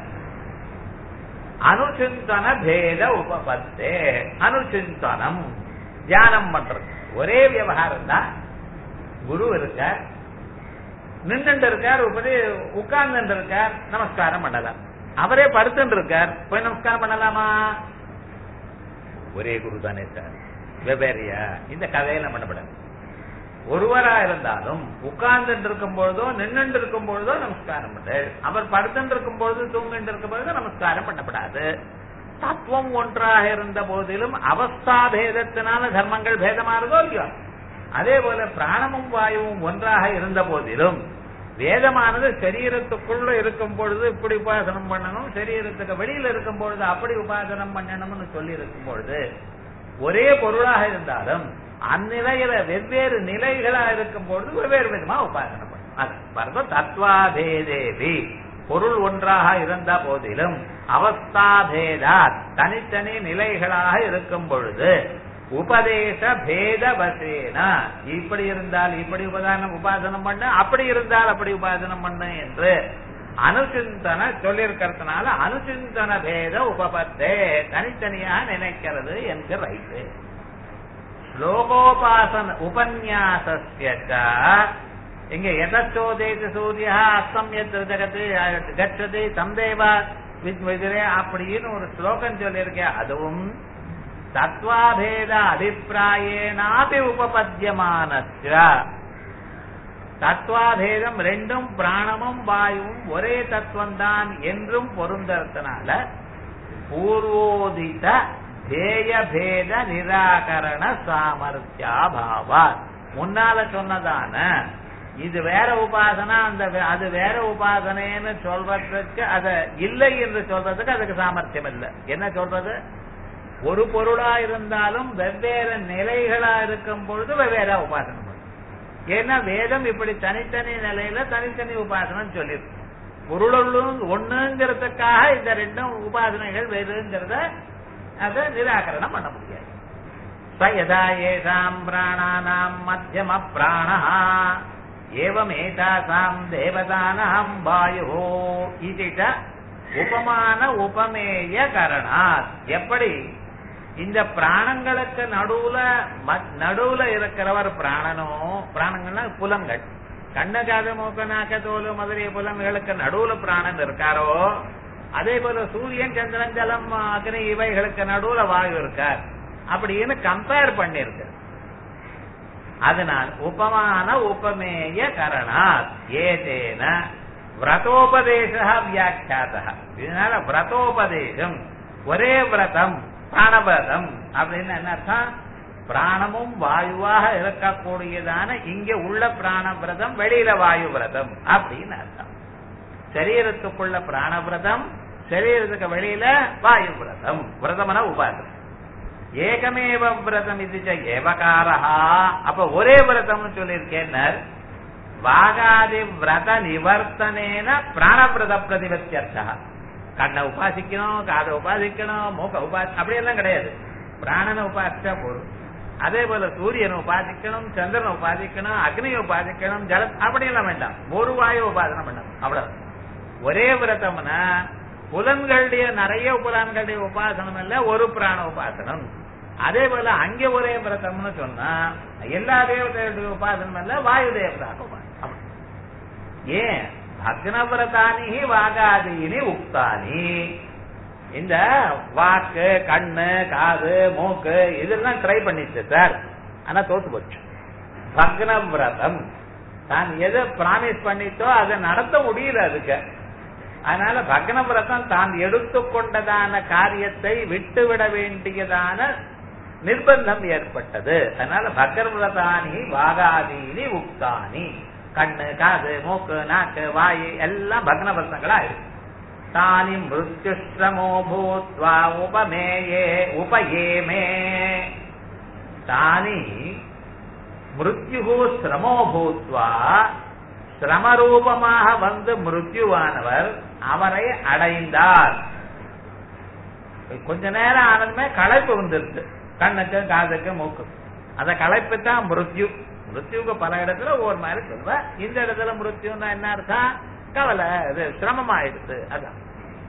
அனுசிந்தன பேத உபபத்தே அனுசிந்தனம் தியானம் பண்றது ஒரே விவகாரம் தான். குரு இருக்கார், நின்று இருக்கார், உட்கார்ந்து இருக்கார், நமஸ்காரம் பண்ணலாம். அவரே படுத்துட்டு இருக்கார், போய் நமஸ்காரம் பண்ணலாமா? ஒரே குரு தானே சார், வெவ்வேறையா? இந்த கதையெல்லாம் பண்ணப்படாது. ஒருவரா இருந்தாலும் உட்கார்ந்து இருக்கும் பொழுதோ நின்று இருக்கும் பொழுதோ நமஸ்காரம் பண்ணு. அவர் படுத்துட்டு இருக்கும் பொழுது தூங்கிட்டு இருக்கும் பொழுது நமஸ்காரம் பண்ணப்படாது. தத்துவம் ஒன்றாக இருந்த போதிலும் அவஸ்தா பேதத்தினால தர்மங்கள் பேதமானதோ இல்லையோ, அதே போல பிராணமும் வாயுவும் ஒன்றாக இருந்த போதிலும் வேதமானது சரீரத்துக்குள்ள இருக்கும் பொழுது இப்படி உபாசனம் பண்ணணும், சரீரத்துக்கு வெளியில இருக்கும் பொழுது அப்படி உபாசனம் பண்ணணும்னு சொல்லி இருக்கும் பொழுது ஒரே பொருளாக இருந்தாலும் அந்நிலையில வெவ்வேறு நிலைகளா இருக்கும் பொழுது வெவ்வேறு விதமா உபாசனம் பண்ணணும். தத்வாபேதேவி பொருள் ஒன்றாக இருந்த போதிலும் அவஸ்தாபேதா தனித்தனி நிலைகளாக இருக்கும் பொழுது உபதேச பேத வசேனா இப்படி இருந்தால் இப்படி உபாசனம் பண்ண, அப்படி இருந்தால் அப்படி உபாசனம் பண்ண என்று அனுசிந்தன சொல்லியிருக்கிறதுனால அனுசிந்தன பேத உபபத்தே தனித்தனியாக நினைக்கிறது என்கிற ரைட்டு. ஸ்லோகோபாசன உபன்யாசஸ்ய இங்க எதச்சோதேதி சூரிய அஸ்தம் எத் ஜகத்து கச்சதி தந்தேவா வித்விதிரே அப்படின்னு ஒரு ஸ்லோகம் சொல்லியிருக்கேன். அதுவும் தத்வாபேத அபிப்பிராயேனாபி உபபத்தியமானஸ்ய தத்வாபேதம் ரெண்டும் பிராணமும் வாயுவும் ஒரே தத்துவம் தான் என்றும் பொருந்தறதுனால பூர்வோதித தேய பேத நிராகரண சாமர்த்தியாபாவா முன்னால சொன்னதான இது வேற உபாசனா அது வேற உபாசனைன்னு சொல்றதுக்கு அத இல்லை என்று சொல்றதுக்கு அதுக்கு சாமர்த்தியம் இல்லை. என்ன சொல்றது? ஒரு பொருளா இருந்தாலும் வெவ்வேறு நிலைகளா இருக்கும் பொழுது வெவ்வேறா உபாசனம் பண்ணும். ஏன்னா வேதம் இப்படி தனித்தனி நிலையில தனித்தனி உபாசனம் சொல்லிருக்கு. பொருளும் ஒண்ணுங்கிறதுக்காக இந்த ரெண்டும் உபாசனைகள் வேறுங்கிறத அதை நிராகரணம் பண்ண முடியாது. சயதா ஏஷாம் பிராணானாம் மத்தியம பிராணா ஏவமேதாசாம் தேவதானாம் வாயோ இதிட உபமான உபமேய கரணாத் எப்படி இந்த பிராணங்களுக்கு நடுவுல இருக்கிறவர் பிராணனோ பிராணங்கள்னா புலன்கள் கண்ண காது மூக்க நாக்க தோல் முதலிய புலன்களுக்கு நடுவுல பிராணன் இருக்காரோ அதே போல சூரியன் சந்திரன் ஜலம் அக்னி இவைகளுக்கு நடுவுல வாயு இருக்கார் அப்படின்னு கம்பேர் பண்ணிருக்கு. அதனால் உபமான உபமேய கரணாத் ஏதேன விரதோபதேச வியாக்கியாத. இதனால விரதோபதேசம் ஒரே விரதம் பிராணவிரதம் அப்படின்னு என்ன அர்த்தம்? பிராணமும் வாயுவாக இருக்கக்கூடியதான இங்க உள்ள பிராணவிரதம் வெளியில வாயு விரதம் அப்படின்னு அர்த்தம். சரீரத்துக்குள்ள பிராணவிரதம் சரீரத்துக்கு வெளியில வாயு விரதம். விரதம்னா உபாசம். ஏகமேவ விரதம் இது ஏவகாரஹா. அப்ப ஒரே விரதம்னு சொல்லியிருக்கேன். வாகாதி விரத நிவர்த்தனேன பிராணவிரத பிரதிபத்தியர்த்தா. கண்ணை உபாசிக்கணும், காதை உபாசிக்கணும், மூக்க அப்படியெல்லாம் கிடையாது. பிராணனை உபாசிச்சா போதும். அதே போல சூரியனை உபாசிக்கணும், சந்திரனை உபாசிக்கணும், அக்னியை உபாசிக்கணும், ஜல அப்படியெல்லாம் வேண்டாம். ஒரு வாயு உபாசனம் பண்ணணும் அவ்வளவு. ஒரே விரதம்னா புலன்களுடைய நிறைய புலன்களுடைய உபாசனம் இல்ல, ஒரு பிராண உபாசனம். அதே போல அங்கே ஒரே விரதம்னு சொன்னா எல்லா தேவதைகளுடைய உபாசனம் இல்ல, வாயு தேவதாக உபாசனம். ஏன்? பக்னவிரதானி வாகாதீனி உக்தானி. இந்த வாக்கு, கண்ணு, காது, மூக்கு இதெல்லாம் ட்ரை பண்ணிச்சு சார், ஆனா தோத்து போச்சு. பக்னவிரதம் தான் எதை பிராமிஸ் பண்ணிட்டோ அதை நடத்த முடியல அதுக்கு. அதனால பக்னவிரதம் தான் எடுத்துக்கொண்டதான காரியத்தை விட்டுவிட வேண்டியதான நிர்பந்தம் ஏற்பட்டது. அதனால பக்னவிரதானி வாகாதீனி உக்தானி. கண்ணு, காது, மூக்கு, நாக்கு, வாயு எல்லாம் பக்னவிரதங்களா இருக்கு. தானி மிருத்யுஸ்ரமோ பூத்வா உபயேமே. தானி மிருத்யு சிரமோ பூத்வா, சிரமரூபமாக வந்து மிருத்யுவானவர் அவரை அடைந்தார். கொஞ்ச நேரம் ஆனதுமே களைப்பு வந்துருச்சு கண்ணுக்கு, காதுக்கு, மூக்கு. அத களைப்பு தான் மிருத்யு. மிருத்யுக்கு பல இடத்துல ஒரு மாதிரி சொல்லுவ. இந்த இடத்துல மிருத்யுன்னா என்ன அர்த்தம்? கவலை, இது சிரமமாயிடுச்சு. அதான்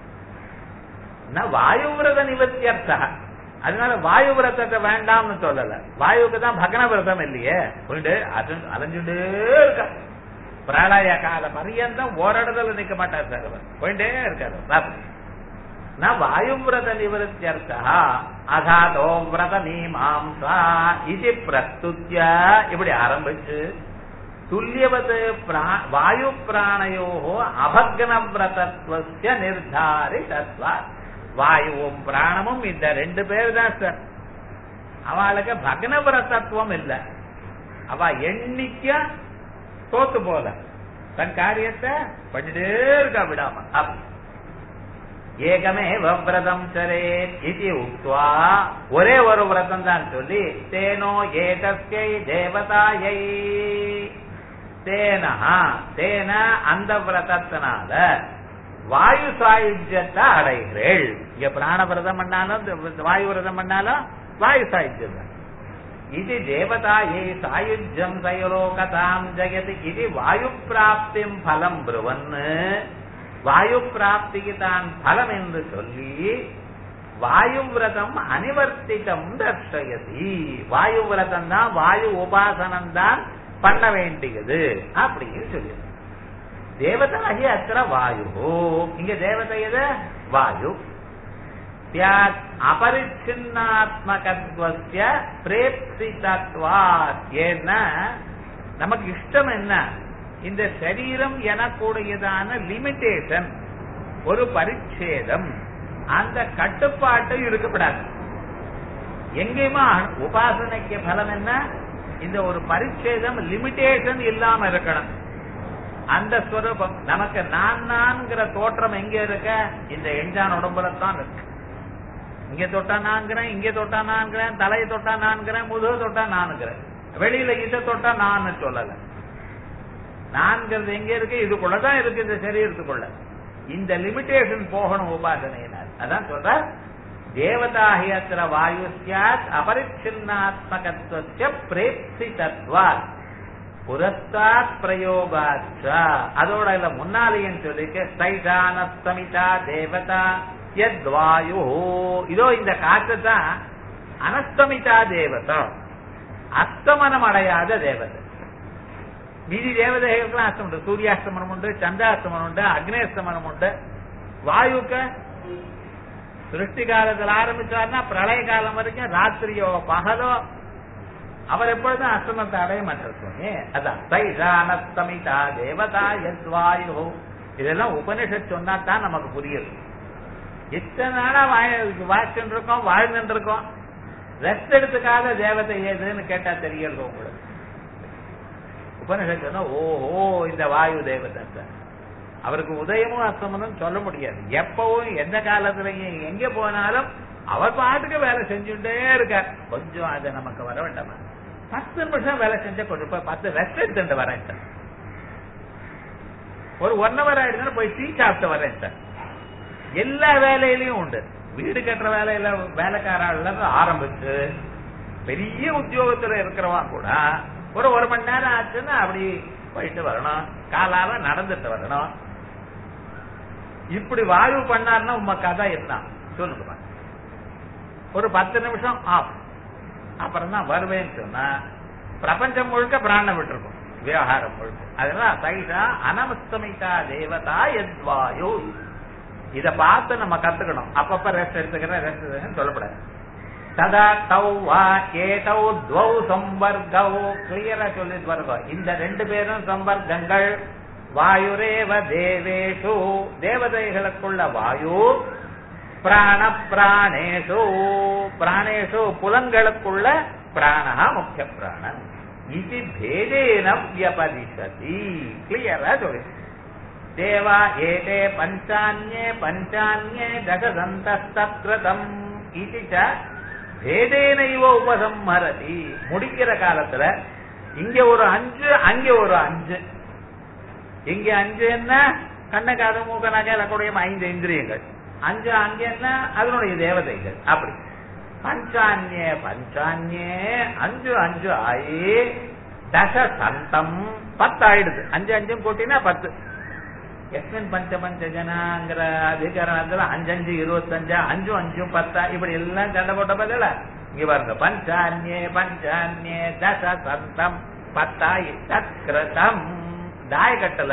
வாயுவிரத நிவர்த்தியர்த்தா. அதனால வாயு விரதத்தை வேண்டாம்னு சொல்லல. வாயுக்கு தான் பக்ன விரதம் இல்லையே, போயிட்டு அலைஞ்சுட்டே இருக்க. பிரளய கால பரியந்தம் ஓரிடத்துல நிக்க மாட்டார் சார், போயிட்டே இருக்காரு. வாயு விரத நிவர்த்தியர்த்தா அதாதோ விரத மீமாம்சா இது பிரஸ்துத்ய. இப்படி ஆரம்பிச்சு துல்லியவது வாயு பிராணயோ அபக்ன விரதத்வஸ்ய நிர்தாரிதத்வா. வாயுவும் பிராணமும் இந்த ரெண்டு பேர் தான் சார். அவளுக்கு பக்ன விரதத்துவம் இல்ல. அவ எண்ணிக்க தோத்து போல தன் காரியத்தை பண்ணிட்டே இருக்கா விடாம. ஏகமே விரதம் சரே இது உக்த்வா, ஒரே ஒரு விரதம் தான் சொல்லி தேனோ ஏதஸ்யை தேவதாயை, தேன அந்த விரதத்தினால வாயு சாயுஜ்யத்தை அடைகிறேள். இங்க பிராண விரதம் பண்ணாலும் வாயு விரதம் பண்ணாலும் வாயு சாயுஜ்யம். இது தேவதாயை சாயுஜ்யம் சயலோகதாம் ஜெகதி இது வாயு பிராப்திம் பலம் புருவன்னு, வாயு பிராப்திக்கு தான் பலம் என்று சொல்லி வாயு விரதம் அனிவர்த்திகம் தர்ஷயதி. வாயு விரதம் தான், வாயு உபாசனம் தான் பண்ண வேண்டியது அப்படின்னு சொல்லி. தேவதாகி அத்திர வாயு, இங்க தேவதை எது? வாயு. அபரிச்சின்னாத்மகத்வஸ்ய பிரேப்சிதத்வாத். ஏன்னா நமக்கு இஷ்டம் என்ன? இந்த சரீரம் எனக்கூடியதான லிமிடேஷன், ஒரு பரிச்சேதம், அந்த கட்டுப்பாட்டு இருக்கப்படாது. எங்கேயுமா உபாசனைக்கு பலம் என்ன? இந்த ஒரு பரிச்சேதம், லிமிடேஷன் இல்லாம இருக்கணும். அந்த ஸ்வரூபம் நமக்கு நான்கிற தோற்றம் எங்க இருக்க? இந்த எஞ்சான் உடம்புலத்தான் இருக்கு. இங்க தொட்டா நான்கிறேன், இங்க தொட்டா நான்கிறேன், தலையை தொட்டா நான்கிறேன், முதுகு தொட்டா நான்கிறேன். வெளியில இதை தொட்டா நான் சொல்லல. நான்கிறது எங்க இருக்கு? இதுக்குள்ளதான் இருக்கு, இந்த சரீரத்துக்குள்ள. இந்த லிமிடேஷன் போகணும் உபாசனையினால். அதான் சொல்ற தேவதாஹி அத்திர வாயு ஸ்யாத் அபரிச்சின்னாத்மகத்வஸ்ய பிரேப்சிதத்வாத் புரஸ்தாத் பிரயோகாச்சா. அதோட இல்ல முன்னாலேயும் சொல்லிக்க சைதானஸ்தமிதா தேவதா யத்வாயு. இதோ இந்த காற்று தான் அனஸ்தமிதா தேவதா, அஸ்தமனம் அடையாத தேவதை. மீதி தேவதைகளுக்கெல்லாம் அஸ்தமனம் உண்டு. சூரியாஸ்தமனம் உண்டு, சந்திராஸ்தமனம் உண்டு, அக்னேஸ்தமனம் உண்டு. வாயுக்கு சிருஷ்டி காலத்தில் ஆரம்பிச்சார்னா பிரளய காலம் வரைக்கும் ராத்திரியோ பகலோ அவர் எப்பொழுதும் அஸ்தமத்தை அடைய மாட்டார். அதான் சைதானஸ்தமிதா தேவதா யத்வாயு. இதெல்லாம் உபனிஷத் சொன்னா தான் நமக்கு புரியுது. இத்தனை நாளா வாய்ச்சுட்டு இருக்கோம், வாழ்ந்துட்டு இருக்கோம். ரெஸ்ட் எடுத்துக்காத தேவதை ஏதுன்னு கேட்டா தெரியறது உங்களுக்கு. உபனிஷத் சொன்னா ஓஹோ இந்த வாயு தேவதை சார். அவருக்கு உதயமும் அஸ்தமனம் சொல்ல முடியாது. எப்பவும் எந்த காலத்திலையும் எங்க போனாலும் அவர் பாட்டுக்கு வேலை செஞ்சுட்டே இருக்கார். கொஞ்சம் அதை நமக்கு வர வேண்டாமா? 10 நிமிஷம் வேலை செஞ்ச கொஞ்சம் 10 ரெஸ்ட் எடுத்துட்டு வரேன் சார். ஒரு 1 hour ஆயிடுச்சுன்னா போய் டீ சாப்பிட்டு வரேன் சார். எல்லா வேலையிலையும் உண்டு. வீடு கட்டுற வேலையில வேலைக்காரர்ல ஆரம்பிச்சு பெரிய உத்தியோகத்துல இருக்கிறவா கூட ஒரு 1 மணி நேரம் ஆச்சுன்னா அப்படி போயிட்டு வரணும், காலால நடந்துட்டு வரணும். இப்படி வாயு பண்ணாருன்னா உங்க கதை என்ன சொல்லுங்க. ஒரு 10 நிமிஷம் ஆஃப், அப்புறம் தான் வருவேன்னு சொன்னா பிரபஞ்சம் முழுக்க பிராணம் விட்டுருக்கும். விவகாரம் முழுக்க. அதனால சைஷா அனமஸ்தமிகா தேவதா எத்வாயு. இத பார்த்து நம்ம கத்துக்கணும். அப்பப்ப ரெஸ்ட் எடுத்துக்கிறேன் சொல்லப்படாது. ததா தௌ வா ஏதௌ த்வௌ சம்பர்கௌ. கிளியரா சொல்லிட்டு வருவோம். இந்த ரெண்டு பேரும் சம்பர்க்கங்கள். வாயுரேவ தேவேஷு, தேவதைகளுக்குள்ள வாயு. பிராண பிராணேஷு, பிராணேஷு புலன்களுக்குள்ள பிராணா முக்கிய பிராணன். இது பேதேன வியபதிஷதி. கிளியரா சொல்லி தேவா ஏதே பஞ்சான்யே பஞ்சான்யே ஜகதந்தஸ்தத்ரதம் இது பேதேன இவ உபசம்ஹரதி. முடிக்கிற காலத்துல இங்க ஒரு 5 அங்கே ஒரு 5. இங்க 5 என்ன? கண்ண காது மூக்க நகையக்கூடிய 5 இந்திரியங்கள். 5 அங்க என்ன? அதனுடைய தேவதைகள். அப்படி பஞ்சான்யே பஞ்சான்யே 5 5 ஆயி தச சந்தம் 10 ஆயிடுது. 5 5 கூட்டினா 10. எஸ்மின் பஞ்ச பஞ்ச ஜனாங்கிற அதிகாரத்துல 5 5 25 5 5 10 இப்படி எல்லாம் சண்டை போட்ட பதில இங்க பாருங்க. பஞ்சான்யே பஞ்சான்யே தச சந்தம் 10 தத்கிருதம். தாயக்கட்டல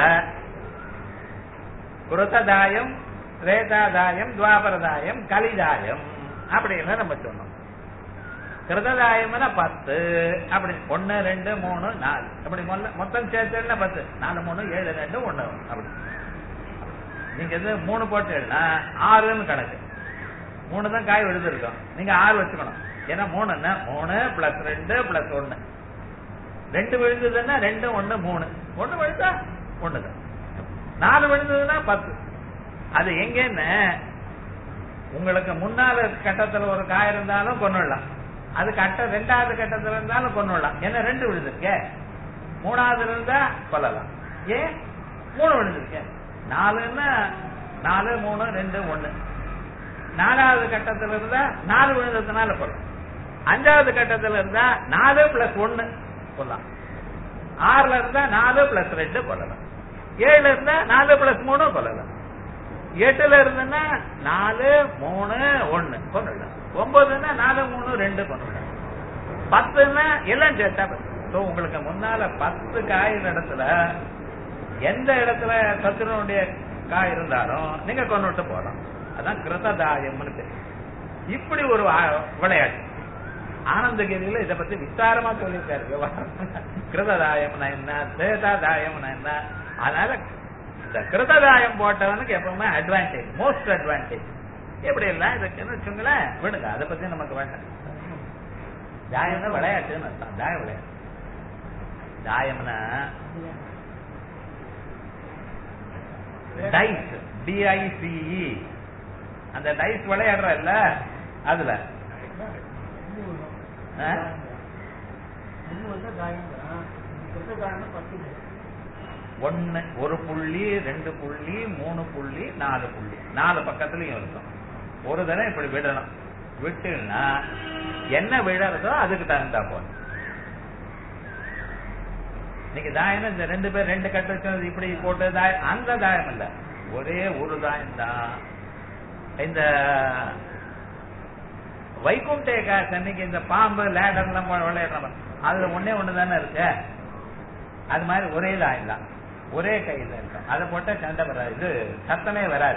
குருததாயம் திரேதாதாயம் துவாபரதாயம் கலிதாயம் அப்படி எல்லாம் நம்ம சொன்னோம். கிருததாயம்னா 10 அப்படி 1 2 3 4 அப்படி மொத்தம் சேர்த்து 10. 4 3 7 2 1 அப்படி. நீங்க 3 போட்டேன்னா 6ன்னு கணக்கு. 3 தான் காய் விழுந்திருக்கோம். நீங்க 6 வச்சுக்கணும். ஏன்னா 3 என்ன 3 + 2 + 1. 2 விழுந்ததுன்னா 2 1 3. 1 விழுந்தா 1 தான். 4 விழுந்ததுன்னா 10. அது எங்கன்னு உங்களுக்கு முன்னால கட்டத்துல ஒரு காய் இருந்தாலும் கொண்டுடலாம். அது ரெண்டாவது கட்டத்துல இருந்தாலும் கொண்டுடலாம். ஏன்னா 2 விழுந்திருக்க. 3வது இருந்தா கொல்லலாம். ஏன் 3 விழுந்திருக்க. 4ன்னா 4 3 2 1. 4வது கட்டத்துல இருந்தா 4 விழுந்ததுனால கொள்ளலாம். 5வது கட்டத்துல இருந்தா 4 + 1 கொள்ளலாம். 6ல இருந்தா 4 + 2 கொள்ளலாம். 7ல இருந்தா 4 + 3 கொள்ளலாம். 8ல இருந்ததுன்னா 4 3 1 கொள்ளலாம். 9ன்னா 4 3 2 கொள்ளலாம். 10ன்னா எல்லாம் சேர்த்தா உங்களுக்கு முன்னால 10 காய் இடத்துல எந்த இடத்துல சத்துருடைய காய் இருந்தாலும் நீங்க கொண்டுட்டு போகலாம். அதான் கிருததாயம்னு. இப்படி ஒரு விளையாட்டு ஆனந்தகிரியில இதை பத்தி விஸ்தாரமா சொல்லியிருக்காரு. கிருததாயம்னா என்ன, சேதாதாயம்னா என்ன. அதனால இந்த கிருததாயம் போட்டவனுக்கு எப்பவுமே அட்வான்டேஜ், மோஸ்ட் அட்வான்டேஜ். எப்படி எல்லாம் இதுக்குன்னு வச்சுங்களேன். விடுங்க, அதை பத்தி நமக்கு வேண்டாம். தாயம்னா விளையாட்டுன்னு அர்த்தம். தாயம் விளையாட்டு. தாயம்னா டைஸ், DICE. அந்த டைஸ் விளையாடுற இல்ல அதுல ஒன்னு 1 புள்ளி 2 புள்ளி 3 புள்ளி 4 புள்ளி 4 பக்கத்துலயும் இருக்கும். ஒரு தடவை இப்படி விடணும். விட்டுன்னா என்ன விழறதோ அதுக்கு தகுந்தா போதும். நீங்க தாயம் இந்த 2 பேர் 2 கட்டு இப்படி போட்டு தாயம், அந்த தாயம் இல்ல, ஒரே ஒரு தாயம் தான். இந்த வைகுண்ட ஏகாதசி அன்னைக்கு இந்த பாம்பு லேடர் எல்லாம் விளையாடுறோம், அதுல ஒண்ணு தானே இருக்கு. அது மாதிரி ஒரே தாயம் தான், ஒரே கையில இருக்கும். அதை போட்டா சண்டை வராது, இது சத்தமே வராது.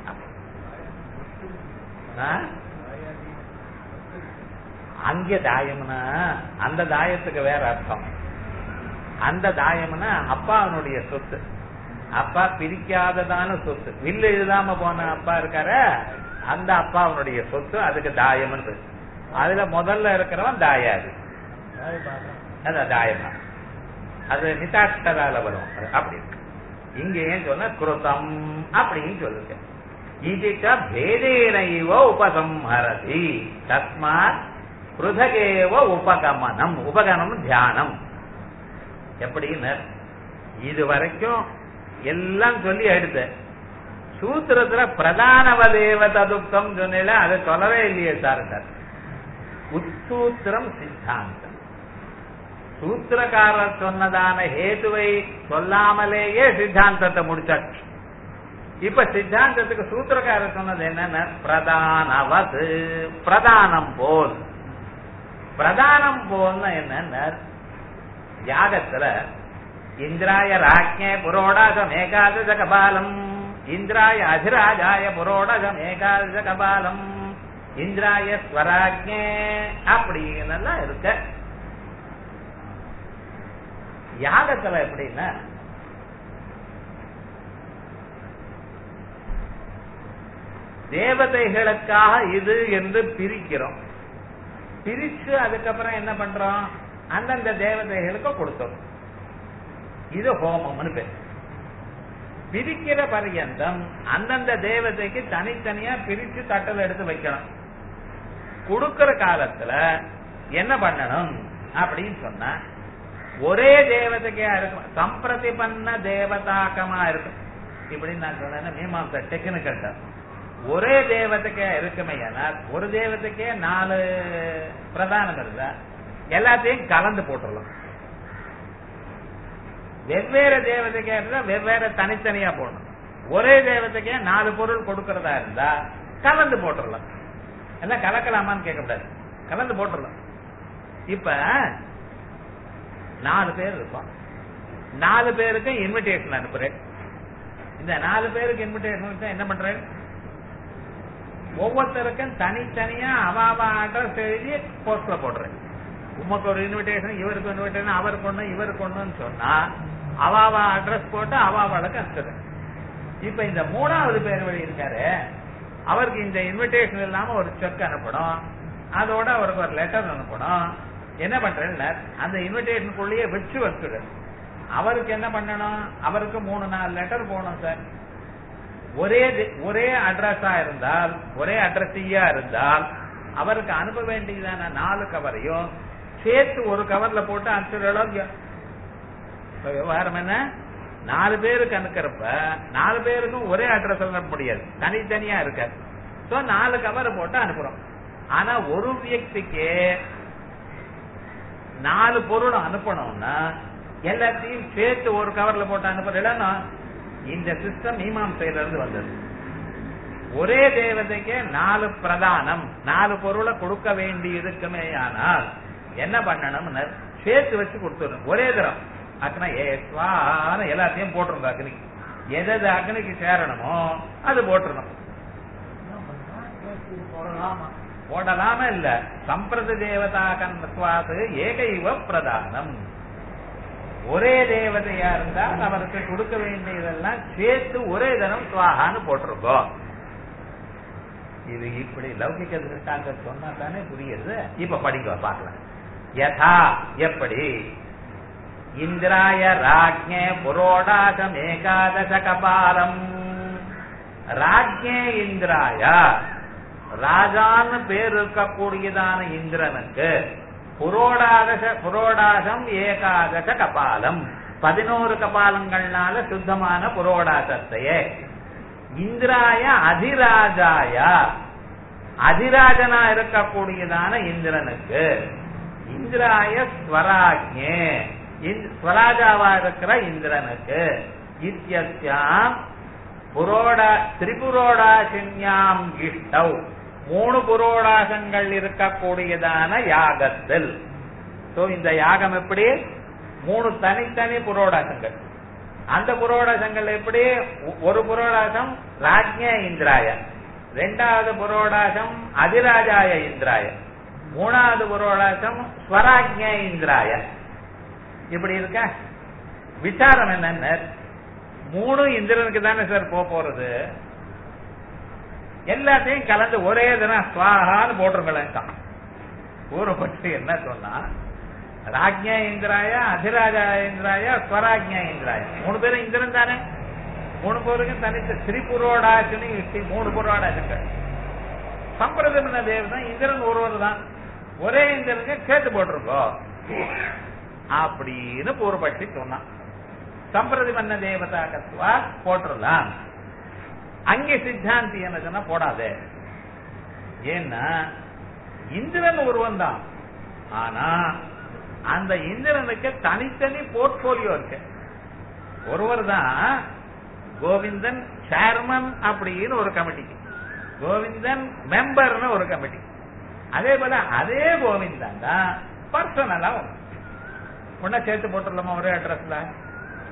அங்க தாயம்னா அந்த தாயத்துக்கு வேற அர்த்தம். அந்த தாயம்னா அப்பாவனுடைய சொத்து, அப்பா பிரிக்காததான சொத்து. வில்லு எழுதாம போன அப்பா இருக்கார, அந்த அப்பாவனுடைய சொத்து, அதுக்கு தாயம்னு. அதுல முதல்ல இருக்கிறவன் தாயாது, அதான் தாயமா. அது நிதாஷ்டரால வரும். அப்படி இருக்கு. இங்க ஏன் சொன்ன குருதம் அப்படின்னு சொல்லுங்க. இதுக்க பேதேனைவ உபசம்ஹரதி தஸ்மாத் பிருதகேவ உபகமனம். உபகமனம் தியானம். எப்படின்னு இது வரைக்கும் எல்லாம் சொல்லி எடுத்து சூத்திரத்துல பிரதானவதேவ ததுப்தம் சொன்ன அதை சொல்லவே இல்லையே சார். உத்சூத்திரம் சித்தாந்தம். சூத்திரக்காரர் சொன்னதான ஹேதுவை சொல்லாமலேயே சித்தாந்தத்தை முடிச்சாச்சு. இப்ப சித்தாந்தத்துக்கு சூத்திரக்காரர் சொன்னது என்னன்னா பிரதானவது, பிரதானம் போல். பிரதானம் போல்னா என்ன, யாகத்துல இந்திராய ராஜ்ஞே புரோடாசம் ஏகாதச கபாலம், இந்திராய அதிராஜாய புரோடகம் ஏகாதச கபாலம், இந்திராய ஸ்வராஜ்ஞே அப்படின்னு இருக்க. யாகத்துல எப்படின்னா தேவதைகளுக்காக இது என்று பிரிக்கிறோம். பிரிச்சு அதுக்கப்புறம் என்ன பண்றோம், அந்தந்த தேவதைகளுக்கு கொடுத்தோம். இது ஹோமம்னு பேர். பிரிக்கிற பர்யந்தம் அந்தந்த தேவதைக்கு தனித்தனியா பிரிச்சு தட்டல் எடுத்து வைக்கணும். கொடுக்கிற காலத்துல என்ன பண்ணணும் அப்படின்னு சொன்னா, ஒரே தேவதைக்கா இருக்கும், சம்பிரதிபன்ன தேவதாக்கமா இருக்கும். இப்படின்னு நான் சொன்னேன் மீமாம்சா டெக்னிக்கல் தான். ஒரே தேவதைக்கா இருக்குமே, ஆனால் ஒரு தேவதைக்கே 4 பிரதானம் இருந்தா எல்லாத்தையும் கலந்து போட்டுடலாம். வெவ்வேறு தேவதைக்கா இருந்தா வெவ்வேறு தனித்தனியா போடணும். ஒரே தேவதைக்கே 4 பொருள் கொடுக்கறதா இருந்தா கலந்து போட்டுடலாம். எல்லாம் கலக்கலாமான்னு கேட்கக்கூடாது, கலந்து போட்டுடலாம். இப்ப 4 பேர் இருப்போம், 4 பேருக்கு இன்விடேஷன் அனுப்புறேன். இந்த 4 பேருக்கு இன்விடேஷன் என்ன பண்றேன், ஒவ்வொருத்தருக்கும் தனித்தனியா அவாவா அட்ரஸ் எழுதி போஸ்ட்ல போடுறேன். உமக்கு ஒரு இன்விடேஷன், இவருக்கு இன்விடேஷன், அவருக்கு ஒண்ணு இவருக்கு ஒண்ணுன்னு சொன்னா அவாவா அட்ரஸ் போட்டு அவாவாளுக்கு அனுப்புறேன். இப்ப இந்த 3வது பேர் வழி இருக்காரு, அவருக்கு இந்த இன்விடேஷன் இல்லாம ஒரு செக் அனுப்பணும், அதோட அவருக்கு ஒரு லெட்டர் அனுப்பணும். என்ன பண்றேன்னு அந்த இன்விடேஷனுக்குள்ளேயே வச்சு வச்சுடுறேன். அவருக்கு என்ன பண்ணணும், அவருக்கு 3-4 லெட்டர் போகணும் சார். ஒரே அட்ரஸா இருந்தால், ஒரே அட்ரஸியா இருந்தால் அவருக்கு அனுப்ப வேண்டியதான 4 கவரையும் சேர்த்து ஒரு கவர்ல போட்டு அனுப்பிச்சு. விவகாரம் என்ன, 4 பேருக்கு அனுக்கிறப்ப 4 பேருக்கும் ஒரே அட்ரஸ் அனுப்ப முடியாது, தனித்தனியா இருக்காது. 4 கவரை போட்டு அனுப்புறோம். ஆனா ஒரு வியக்திக்கு 4 பொருள் அனுப்பணும்னா எல்லாத்தையும் சேர்த்து ஒரு கவர்ல போட்டு அனுப்புறேன்னா இந்த சிஸ்டம் மீமாம்சையில இருந்து வந்தது. ஒரே தேவதைக்கு 4 பிரதானம், 4 பொருளை கொடுக்க வேண்டி இருக்குமே. ஆனால் என்ன பண்ணணும், சேர்த்து வச்சு கொடுத்துடணும். ஒரே தரம் அக்னா ஏஸ்வான எல்லாத்தையும் போட்டுருங்க. அக்னிக்கு எது அக்னிக்கு சேரணுமோ அது போட்டுருணும். போடலாம இல்ல, சம்பிரதி தேவதா கன்வாது ஏகைவ பிரதானம். ஒரே தேவதையா இருந்தால் அவருக்கு கொடுக்க வேண்டியதெல்லாம் சேர்த்து ஒரே தரம் சுவாகான்னு போட்டிருக்கோம். இது இப்படி லௌகிக திருஷ்டாந்த சொன்னா தானே புரியுது. இப்ப படிக்க பார்க்கலாம். யதா எப்படி, இந்திராய ராஜ்ஞே புரோடாசம் ஏகாதச கபாலம். ராஜ்ஞே இந்திராய, ராஜான்னு பேர் இருக்கக்கூடியதான இந்திரனுக்கு புரோடாசம் ஏகாதச கபாலம், 11 கபாலங்கள்னால சுத்தமான புரோடாசத்தையே. இந்திராய அதிராஜாய, அதிராஜனா இருக்கக்கூடியதான இந்திரனுக்கு. இந்திராய ஸ்வராஜ்ஞே, ஸ்வராஜாவா இருக்கிற இந்திரனுக்கு. இத்யஸ்யாம் திரிபுரோடாசின்யாம் இஷ்டௌ, 3 புரோடாசங்கள் இருக்கக்கூடியதான யாகத்தில். இந்த யாகம் எப்படி, 3 தனித்தனி புரோடாசங்கள். அந்த புரோடாசங்கள் எப்படி, ஒரு புரோடாசம் ராஜ்ஞே இந்திராய, 2வது புரோடாசம் அதிராஜாய இந்திராய, 3வது புரோடாசம் ஸ்வராஜ்ஞே இந்திராய. இப்படி இருக்க விசாரம் என்னன்னு, 3 இந்திரனுக்கு தானே சார் போறது, எல்லாத்தையும் கலந்து ஒரே தினம் ஸ்வாகான்னு போட்டிருங்களேன். பூர்வபட்சி என்ன சொன்னா, ராஜ்ஞா இந்திராய, அதிராஜா இந்திராய, ஸ்வராஜ்ஞா இந்திராய, 3 பேரும் இந்திரன் தானே. 3 பேருக்கும் தனித்த திரிபுரோடாசினி 3 புரோடாசங்கள். சம்பிரதமன தேவதான் இந்திரன் ஒருவர் தான், ஒரே இந்திரனுக்கு சேர்த்து போட்டிருக்கோம் அப்படின்னு பூர்வபட்சி சொன்னான். சம்பிரதிபன்ன தேவதா கத்துவா போட்டுடலாம். அங்கே சித்தாந்தி என்ன சொன்னா போடாதே. ஏன்னா இந்திரன் ஒருவன் தான், ஆனா அந்த இந்திரனுக்கு தனித்தனி போர்ட்போலியோ இருக்கு. ஒருவர் தான் கோவிந்தன் சேர்மன் அப்படின்னு ஒரு கமிட்டி, கோவிந்தன் மெம்பர்னு ஒரு கமிட்டி. அதே போல அதே கோவிந்தன் தான் பர்சனலா ஒண்ணு சேர்த்து போட்டுடலாமா ஒரே அட்ரஸ்ல?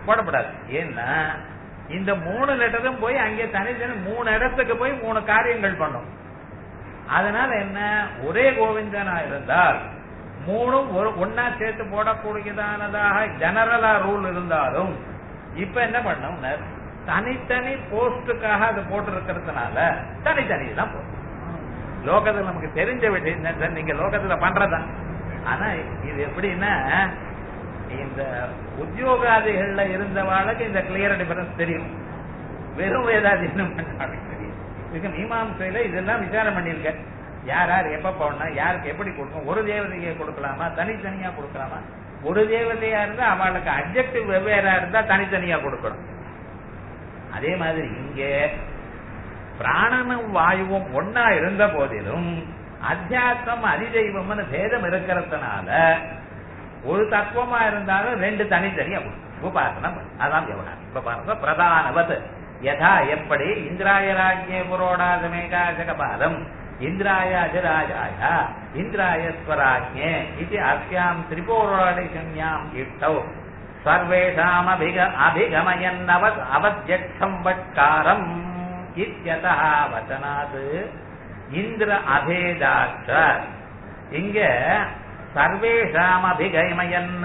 போடப்படாது. ஏன்னா இந்த 3 லெட்டரும் போய் அங்கே தனித்தனி 3 இடத்துக்கு போய் 3 காரியங்கள் பண்ணும். அதனால என்ன, ஒரே கோவிந்தனா இருந்தால் 3 ஒன்னா சேர்த்து போடக்கூடியதானதாக ஜெனரலா ரூல் இருந்தாலும் இப்ப என்ன பண்ணும், தனித்தனி போஸ்டுக்காக அது போட்டு இருக்கிறதுனால தனித்தனி தான் போடும். லோகத்துல நமக்கு தெரிஞ்ச விஷயம் நீங்க லோகத்துல பண்றதான். ஆனா இது எப்படின்னா, இந்த உத்தியோகாதிகள்ல இருந்தவாளுக்கு இந்த கிளியர் டிஃபரன்ஸ் தெரியும், வெறும் வேதாதீனம் பண்ணாலும் தெரியும். இதுக்கு மீமாம்சையில இதெல்லாம் விசாரம் பண்ணிருக்க, யார் யார் எப்ப போடணும், யாருக்கு எப்படி கொடுக்கணும், ஒரு தேவதையை கொடுக்கலாமா தனித்தனியா கொடுக்கலாமா, ஒரு தேவதையா இருந்தா அவளுக்கு அப்ஜெக்டிவ் வெவ்வேறா இருந்தா தனித்தனியா கொடுக்கணும். அதே மாதிரி இங்கே பிராணனும் வாயுவும் ஒன்னா இருந்த போதிலும் அத்தியாத்மம் அதிதெய்வம்னு பேதம் இருக்கிறதுனால ஒரு தத்துவமா இருந்தாலும் 2 தனித்தனியா உபாசனம். அதான் விவகாரம். இப்ப பாருங்க, பிரதானவத் யதா எப்படி இந்திராய ராஜ்யே புரோடாதமேகாசகபாலம் இந்திராய அதிராஜாய இந்திராய ஸ்வராஜ்யே இது அஸ்யாம் திரிபுரோடேஷன்யாம் இஷ்டௌ சர்வேஷாம் அபிகமயன்னவத் அவத்யக்ஷம் வட்காரம் இத்யதஹ வசனாத் இந்திர அபேதாச்ச. இங்க சர்வேஷாம் அபிகமயன்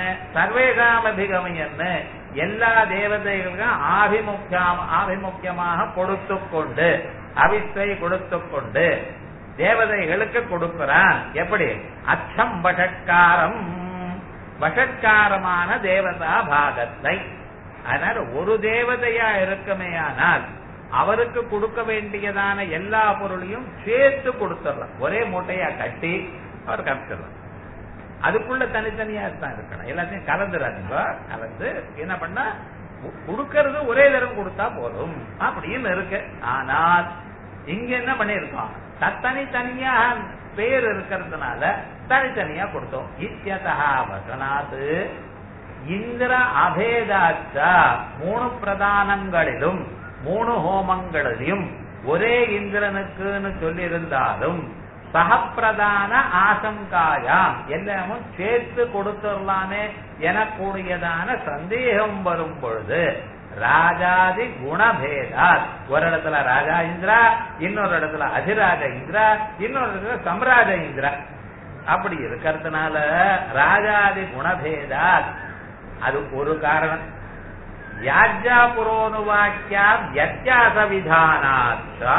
எல்லா தேவதைகளுக்கும் ஆபிமுக்கியமாக கொடுத்துக்கொண்டு அவித்தை கொடுத்துக்கொண்டு தேவதைகளுக்கு கொடுக்கிறான். எப்படி, அச்சம் வஷட்காரம், வஷட்காரமான தேவதா பாகத்தை. அதனால ஒரு தேவதையா இருக்குமேயானால் அவருக்கு கொடுக்க வேண்டியதான எல்லா பொருளையும் சேர்த்து கொடுத்துடலாம், ஒரே மூட்டையா கட்டி அவர் கமிச்சிடலாம். அதுக்குள்ள தனித்தனியா தான் இருக்கணும், எல்லாத்தையும் கலந்துடாதீங்க. கலந்து என்ன பண்ணா கொடுக்கறது ஒரே தரம் கொடுத்தா போதும் அப்படின்னு இருக்கு. ஆனால் இங்க என்ன பண்ணிருக்கோம், தனித்தனியா பேர் இருக்கிறதுனால தனித்தனியா கொடுத்தோம். இத்யதஹ வசனாத் இந்திர அபேதாச்சா, 3 பிரதானங்களிலும் 3 ஹோமங்களிலும் ஒரே இந்திரனுக்குன்னு சொல்லியிருந்தாலும் சகப்பிரதான ஆசங்காயாம் எல்லாமும் சேர்த்து கொடுத்துடலாமே எனக்கூடியதான சந்தேகம் வரும் பொழுது ராஜாதி குணபேதாத், ஒரு இடத்துல ராஜா இந்திரா, இன்னொரு இடத்துல அதிராஜ இந்திரா, இன்னொரு இடத்துல சம்ராஜ இந்திரா, அப்படி இருக்கிறதுனால ராஜாதி குணபேதாத் அது ஒரு காரணம். யாஜ்யா புரோனுவாக்கியா வித்தியாச விதானாச்சா,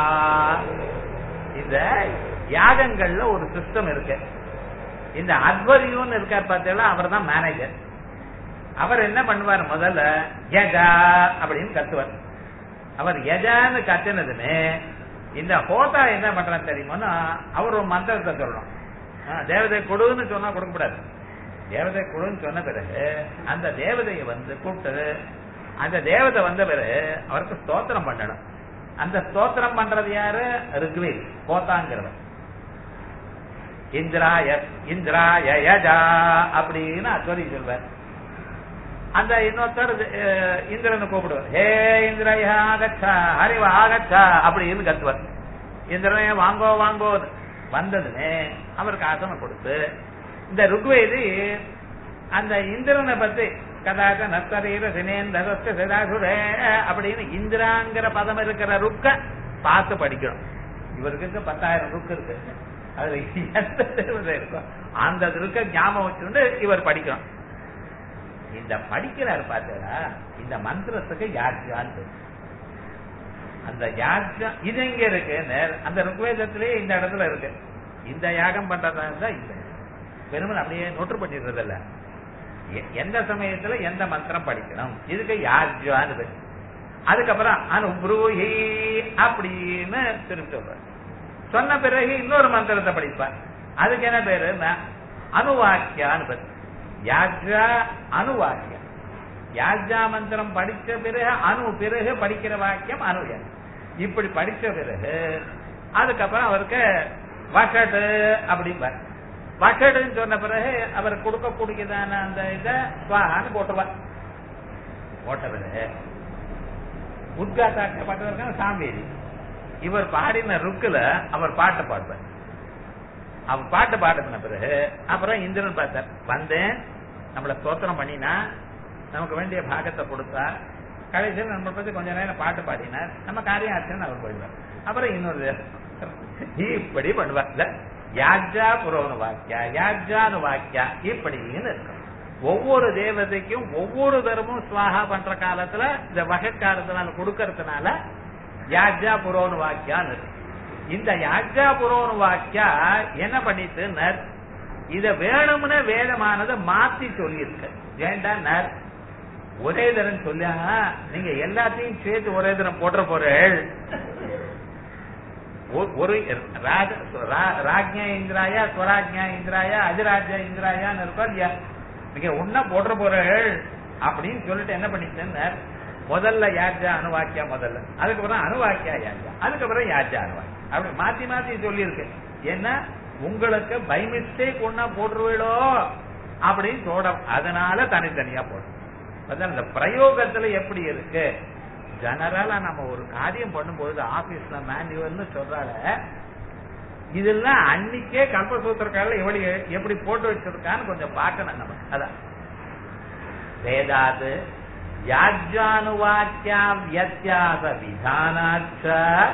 இந்த யாகங்கள்ல ஒரு சிஸ்டம் இருக்கு. இந்த அத்வரியூன்னு இருக்கார் பார்த்தீங்களா, அவர் தான் மேனேஜர். அவர் என்ன பண்ணுவார், முதல்ல யஜா அப்படின்னு கத்துவார். அவர் யஜான்னு கத்துனதுன்னு இந்த ஹோதா என்ன பண்றாரு தெரியுமா, அவர் ஒரு மந்திரத்தை சொல்லணும். தேவதை கொடுன்னு சொன்னா கொடுக்கக்கூடாது. தேவதை கொடுன்னு சொன்ன பிறகு அந்த தேவதையை கூப்பிட்டு அந்த தேவதை வந்த பிறகு அவருக்கு ஸ்தோத்திரம் பண்ணணும். அந்த ஸ்தோத்திரம் பண்றது யாரு, ருக்வேத் ஹோதாங்கிறவர். இந்திராய இந்திராய யஜா அப்படின்னு அத்வரி சொல்வார். அந்த இன்னொருத்தர் இந்திரனை கூப்பிடுவார், ஹே இந்திரயா ஆகச்சா ஹரிவா ஆகச்சா அப்படின்னு கத்துவார். இந்திரனைய வாங்கோ வாங்கோ வந்ததுன்னு அவருக்கு ஆசனம் கொடுத்து இந்த ருக்வேதி அந்த இந்திரனை பத்தி கதாச்ச நத்தரீர சினேந்திரஸ்த சிதாசுரே அப்படின்னு இந்திராங்கிற பதம் இருக்கிற ருக்க பார்த்து படிக்கணும். இவருக்கு 10,000 ருக்கு இருக்கு, அதுல எந்த தேவதை இருக்கும் அந்த ருக்க ஞாபகம் வச்சுட்டு இவர் படிக்கணும். இந்த படிக்கிறார் பார்த்தா இந்த மந்திரத்துக்கு யாஜ்யான்னு, அந்த யாஜ்யம் இது எங்க இருக்கு, அந்த ருக்வேதத்திலேயே இந்த இடத்துல இருக்கு. இந்த யாகம் பண்றதா இருந்தா இந்த பெருமை அப்படியே நோட்டு பண்ணிடுறதில்ல, எந்த சமயத்துல எந்த மந்திரம் படிக்கணும் இதுக்கு யாஜ்யான்னு. அதுக்கப்புறம் அனுப்ரூஹி அப்படின்னு திரும்பி சொல்ற, சொன்ன பிறகு இன்னொரு மந்திரத்தை படிப்பார். அதுக்கு என்ன பேரு, அனுவாக்கியான்னு பேரு. யாஜ்யா அனுவாக்கியம். யாஜ்யா மந்திரம் படிச்ச பிறகு பிறகு படிக்கிற வாக்கியம் அனுயா. இப்படி படிச்ச பிறகு அதுக்கப்புறம் அவருக்கு வஷட்டு அப்படிப்பார். வஷட்டுன்னு சொன்ன பிறகு அவர் கொடுக்கக்கூடியதான அந்த இதை ஸ்வான்னு போட்டுவார். போட்ட பிறகு உத்காத்தாக்கப்பட்டவர்கள் சாம்பேரி இவர் பாடின ருக்குல அவர் பாட்டு பாடுவார். அவர் பாட்டு பாடின பிறகு அப்புறம் இந்திரன் பார்த்தார், வந்தேன் நம்மள ஸ்தோத்திரம் பண்ணினா நமக்கு வேண்டிய பாகத்தை கொடுத்தார். கடைசியில் நம்ம பத்தி கொஞ்ச நேரம் பாட்டு பாடினார், நம்ம காரியம் ஆச்சுன்னு அவர் போயிடுவார். அப்புறம் இன்னொரு இப்படி பண்ணுவார். யாஜ்ஜா புரோனு வாக்கியா யாஜ்ஜானு வாக்கியா இப்படின்னு இருக்கும். ஒவ்வொரு தேவதைக்கும் ஒவ்வொரு தரமும் ஸ்வாகா பண்ற காலத்துல இந்த வகைக்காலத்தினால கொடுக்கறதுனால யாஜ்ஜா புரோனு வாக்கியான்னு இருக்கு. இந்த யாஜ்ஜா புரோனு வாக்கியா என்ன பண்ணிட்டு இத வேணும்னு வேதமானதை மாத்தி சொல்லியிருக்கு. ஏண்டா ஒரே தரம் சொல்ல நீங்க எல்லாத்தையும் சேர்த்து ஒரே தரம் போடுற பொருள் ஒரு ராஜ்யா இந்திராயா ஸ்வராஜ்யா இந்திராயா அதிராஜ்யா இந்திராயான்னு இருக்கோம் இல்லையா, நீங்க ஒன்னா போடுற பொருள் அப்படின்னு சொல்லிட்டு என்ன பண்ணிட்டு முதல்ல யாஜ்ஜா அணுவாக்கியா முதல்ல, அதுக்கப்புறம் அணுவாக்கியா யாஜ்ஜா, அதுக்கப்புறம் யாஜ்ஜா அணுவாக்கியா அப்படி மாத்தி மாத்தி சொல்லி இருக்கு. ஏன்னா உங்களுக்கு பை மிஸ்டேக் ஒன்னா போட்டுருவீடோ அப்படின்னு சொல்ற, அதனால தனித்தனியா போடும். இந்த பிரயோகத்துல எப்படி இருக்கு, ஜெனரலா நம்ம ஒரு காரியம் பண்ணும்போது ஆபீஸ்ல மேனுவல்னு சொல்றால இதெல்லாம் அன்னைக்கே கல்பசூத்திரக்காரல எப்படி போட்டு வச்சிருக்கான்னு கொஞ்சம் பார்க்கணும் நம்ம. அதான் வேதாது யாஜ்ஜானுவாக்கியா வியத்யாச விதானாச்ச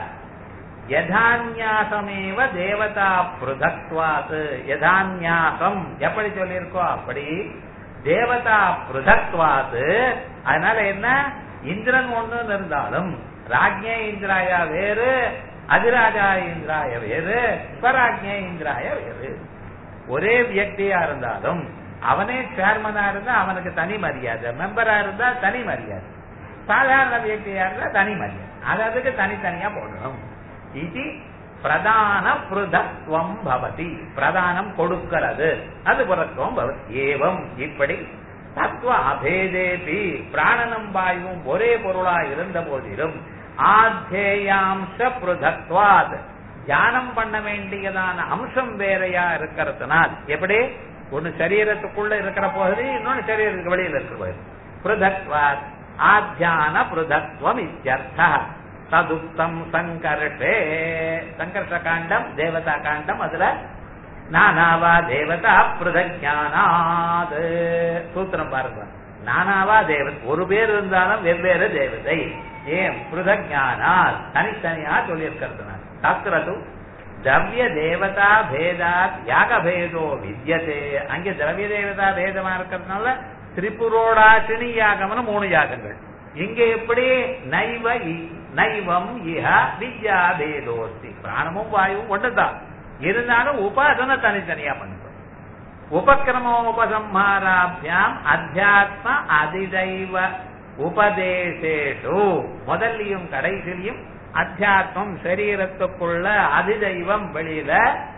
யதான்யாசமேவ தேவதா பிருதக்வாத். யதான்யாசம் எப்படி சொல்லியிருக்கோ அப்படி தேவதா பிருதக்வாத். அதனால என்ன, இந்திரன் ஒண்ணு இருந்தாலும் ராஜ்ய இந்திராயா வேறு, அதிராஜா இந்திராய வேறு, ஸ்வராஜ்ய இந்திராய வேறு. ஒரே வியக்தியா இருந்தாலும் அவனே சேர்மனா இருந்தா அவனுக்கு தனி மரியாதை, மெம்பரா இருந்தா தனி மரியாதை, சாதாரண வியக்தியா இருந்தா தனி மரியாதை. அதுக்கு தனித்தனியா போடணும். இது பிரதான புருதத்துவம் பவதி, பிரதானம் கொடுக்கிறது, அது புறத்துவம் பவதி. ஏவம் இப்படி தத்துவ அபேதேபி பிராணனும் வாயுவும் ஒரே பொருளா இருந்த போதிலும் ஆத்யேயாம்ச புருதத்வாத் தியானம் பண்ண வேண்டியதான அம்சம் வேறையா இருக்கிறதுனால், எப்படி ஒன்னு சரீரத்துக்குள்ள இருக்கிற பகுதி இன்னொன்னு சரீரத்துக்கு வெளியில இருக்கிற பகுதி, புருதத்வாத் ஆத்யான புருதத்வம் இத்யர்த்தः. ததுக்தம் சங்கர்ஷே, சங்கர்ஷ காண்டம் தேவதா காண்டம், அதுல நானாவா தேவதா பிருதஜானாத் சூத்திரம் பாருங்க. நானாவா தேவதை, ஒரு பேர் இருந்தாலும் வெவ்வேறு தேவதை. ஏன் பிருதஜானாத் தனித்தனியா சொல்லியிருக்கிறதுனால. தத்ரது திரவிய தேவதா பேதாத் யாக பேதோ வித்யதே. அங்கே திரவிய தேவதா பேதமா இருக்கிறதுனால திரிபுரோடாசினி யாகம்னு 3 யாகங்கள். இங்க எப்படி நைவம் இஹ வித்யா பேதோஸ்தி. பிராணமும் வாயுவும் ஒன்றுதான், இருந்தாலும் உபாசனை தனித்தனியா பண்ணுவோம். உபக்கிரமோபசம்ஹாராபியாம் அத்தியாத்ம அதிதைவ உபதேசேஷு. முதல்லையும் கடைசிலையும் அத்தியாத்மம் சரீரத்துக்குள்ள, அதிதைவம் வெளியில,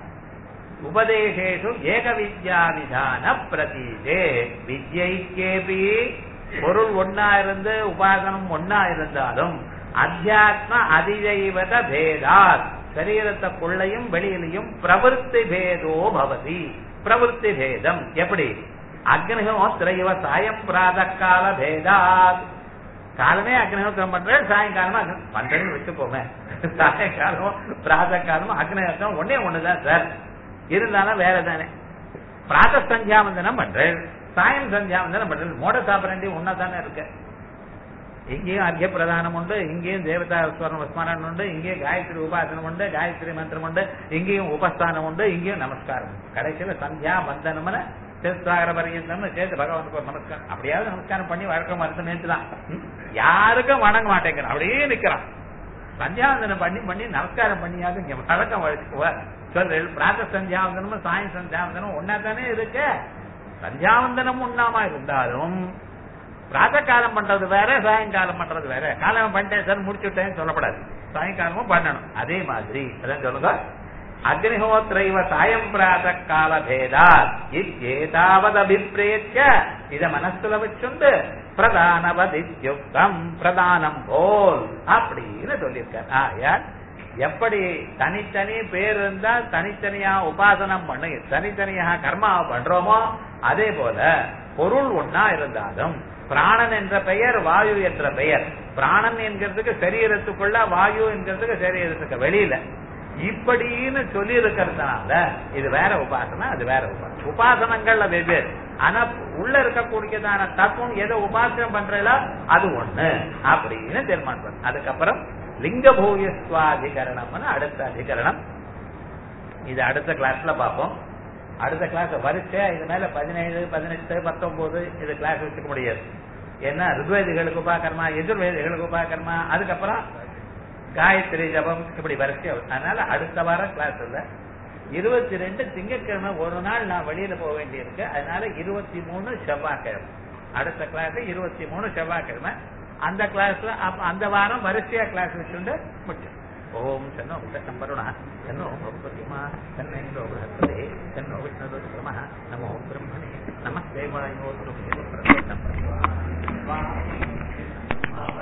உபதேசேஷு ஏக வித்யா விதான பிரதீதே. வித்யைக்கேபி பொருள் ஒன்னா இருந்து உபாசனம் ஒன்னா இருந்தாலும் அத்தியாத்ம அதிதைவத பேதாத் சரீரத்துக்குள்ளையும் வெளியிலையும் பிரவருத்தி பேதோ பவதி. பிரவருத்தி பேதம் எப்படி, அக்னிஹோத்ரைவ சாயம் பிராத கால பேதாத். காலமே அக்னிஹோத்திரம் பண்றேன், சாயங்காலமா பண்றேன்னு வச்சுக்கோமே. சாயங்காலமும் பிராத காலமும் அக்னிஹோத்திரம் ஒண்ணுதான் சார், இருந்தாலும் வேற தானே. பிராத சந்தியாவந்தனம் பண்றேன், சாயம் சந்தியாவந்தனம் பண்றேன், மோட சாப்பிட ஒன்னதானே இருக்கு. இங்கேயும் அர்க்கிய பிரதானம் உண்டு, இங்கேயும் தேவதா ஸ்மரணம் உண்டு, இங்கேயும் காயத்ரி உபாசனம் உண்டு, காயத்ரி மந்திரம் உண்டு, இங்கேயும் உபஸ்தானம் உண்டு, இங்கேயும் நமஸ்காரம். கடைசியில சந்தியா வந்தனம்னு சேஸ்தாகர பரியந்தம்னு சேர்த்து பகவானுக்கு ஒரு நமஸ்காரம். அப்படியாவது நமஸ்காரம் பண்ணி வழக்கம் மறுத்து நேற்றுதான். யாருக்கும் வணங்க மாட்டேங்கிறான், அப்படியே நிக்கிறான். சந்தியாவந்தனம் பண்ணி பண்ணி நமஸ்காரம் பண்ணியாவது இங்க வழக்கம் சொல்லு. பிராத சந்தியாவந்தனமும் சாயம் சந்தியாவந்தனம் ஒன்னா தானே இருக்கு. சந்தியாவந்தனம் ஒன்னாமா இருந்தாலும் பிராத காலம் பண்றது வேற, சாயங்காலம் பண்றது வேற. காலம் பண்ணிட்டேன் சார் முடிச்சுட்டேன்னு சொல்லப்படாது, சாயங்காலமும் பண்ணணும். அதே மாதிரி அதான் சொல்லுங்க, அக்னிஹோத்ரைவ சாயம் பிராத கால பேதாத் ஏதாவது அபிப்பிரேத்ய. இத மனசுல வச்சுண்டு பிரதானவதித்யுக்தம், பிரதானம் போல் அப்படின்னு சொல்லியிருக்கார். ஆயால் எப்படி தனித்தனி பேர் இருந்தா தனித்தனியா உபாசனம் பண்ணி தனித்தனியாக கர்மாவை பண்றோமோ, அதே போல பொருள் ஒன்னா இருந்தாலும் பிராணன் என்ற பெயர், வாயு என்ற பெயர். பிராணன் என்கிறதுக்கு சரீரத்துக்குள்ள, வாயு என்கிறதுக்கு சரீரத்துக்கு வெளியில, இப்படின்னு சொல்லி இருக்கிறதுனால இது வேற உபாசனை, அது வேற உபாசனை. உபாசனங்கள்ல வெவ்வேறு, ஆனா உள்ள இருக்கக்கூடியதான தத்துவம் எதை உபாசனம் பண்றீங்களோ அது ஒண்ணு அப்படின்னு தீர்மானம் பண்ணு. அதுக்கப்புறம் லிங்க பூயஸ்வாதிகரணம்னு அடுத்த அதிகரணம். இது அடுத்த கிளாஸ்ல பார்ப்போம். அடுத்த கிளாஸ் வரிசையா இது மேல 17, 18, 19 இது கிளாஸ் வச்சுக்க முடியாது. ஏன்னா ருத்வேதிகளுக்கு உபாகர்மா, எதிர்வேதிகளுக்கு உபாகர்மா, அதுக்கப்புறம் காயத்ரி ஜபம், இப்படி வரிசையா. அதனால அடுத்த வாரம் கிளாஸ் இல்ல. 22 திங்கட்கிழமை ஒரு நாள் நான் வெளியில போக வேண்டியிருக்கு. அதனால 23 செவ்வாய்க்கிழமை அடுத்த கிளாஸ். 23 செவ்வாய்க்கிழமை அந்த கிளாஸ்ல அந்த வாரம் வரிசையா கிளாஸ் வச்சுட்டு முடிச்சோம். ஓம் சன்னோ வருணா சன்னோ பிரதிமா சன்னோ பிரஹஸ்பதி சன்னோ விஷ்ணு நமோ பிரம்மணே நமஸ்தே வாயோ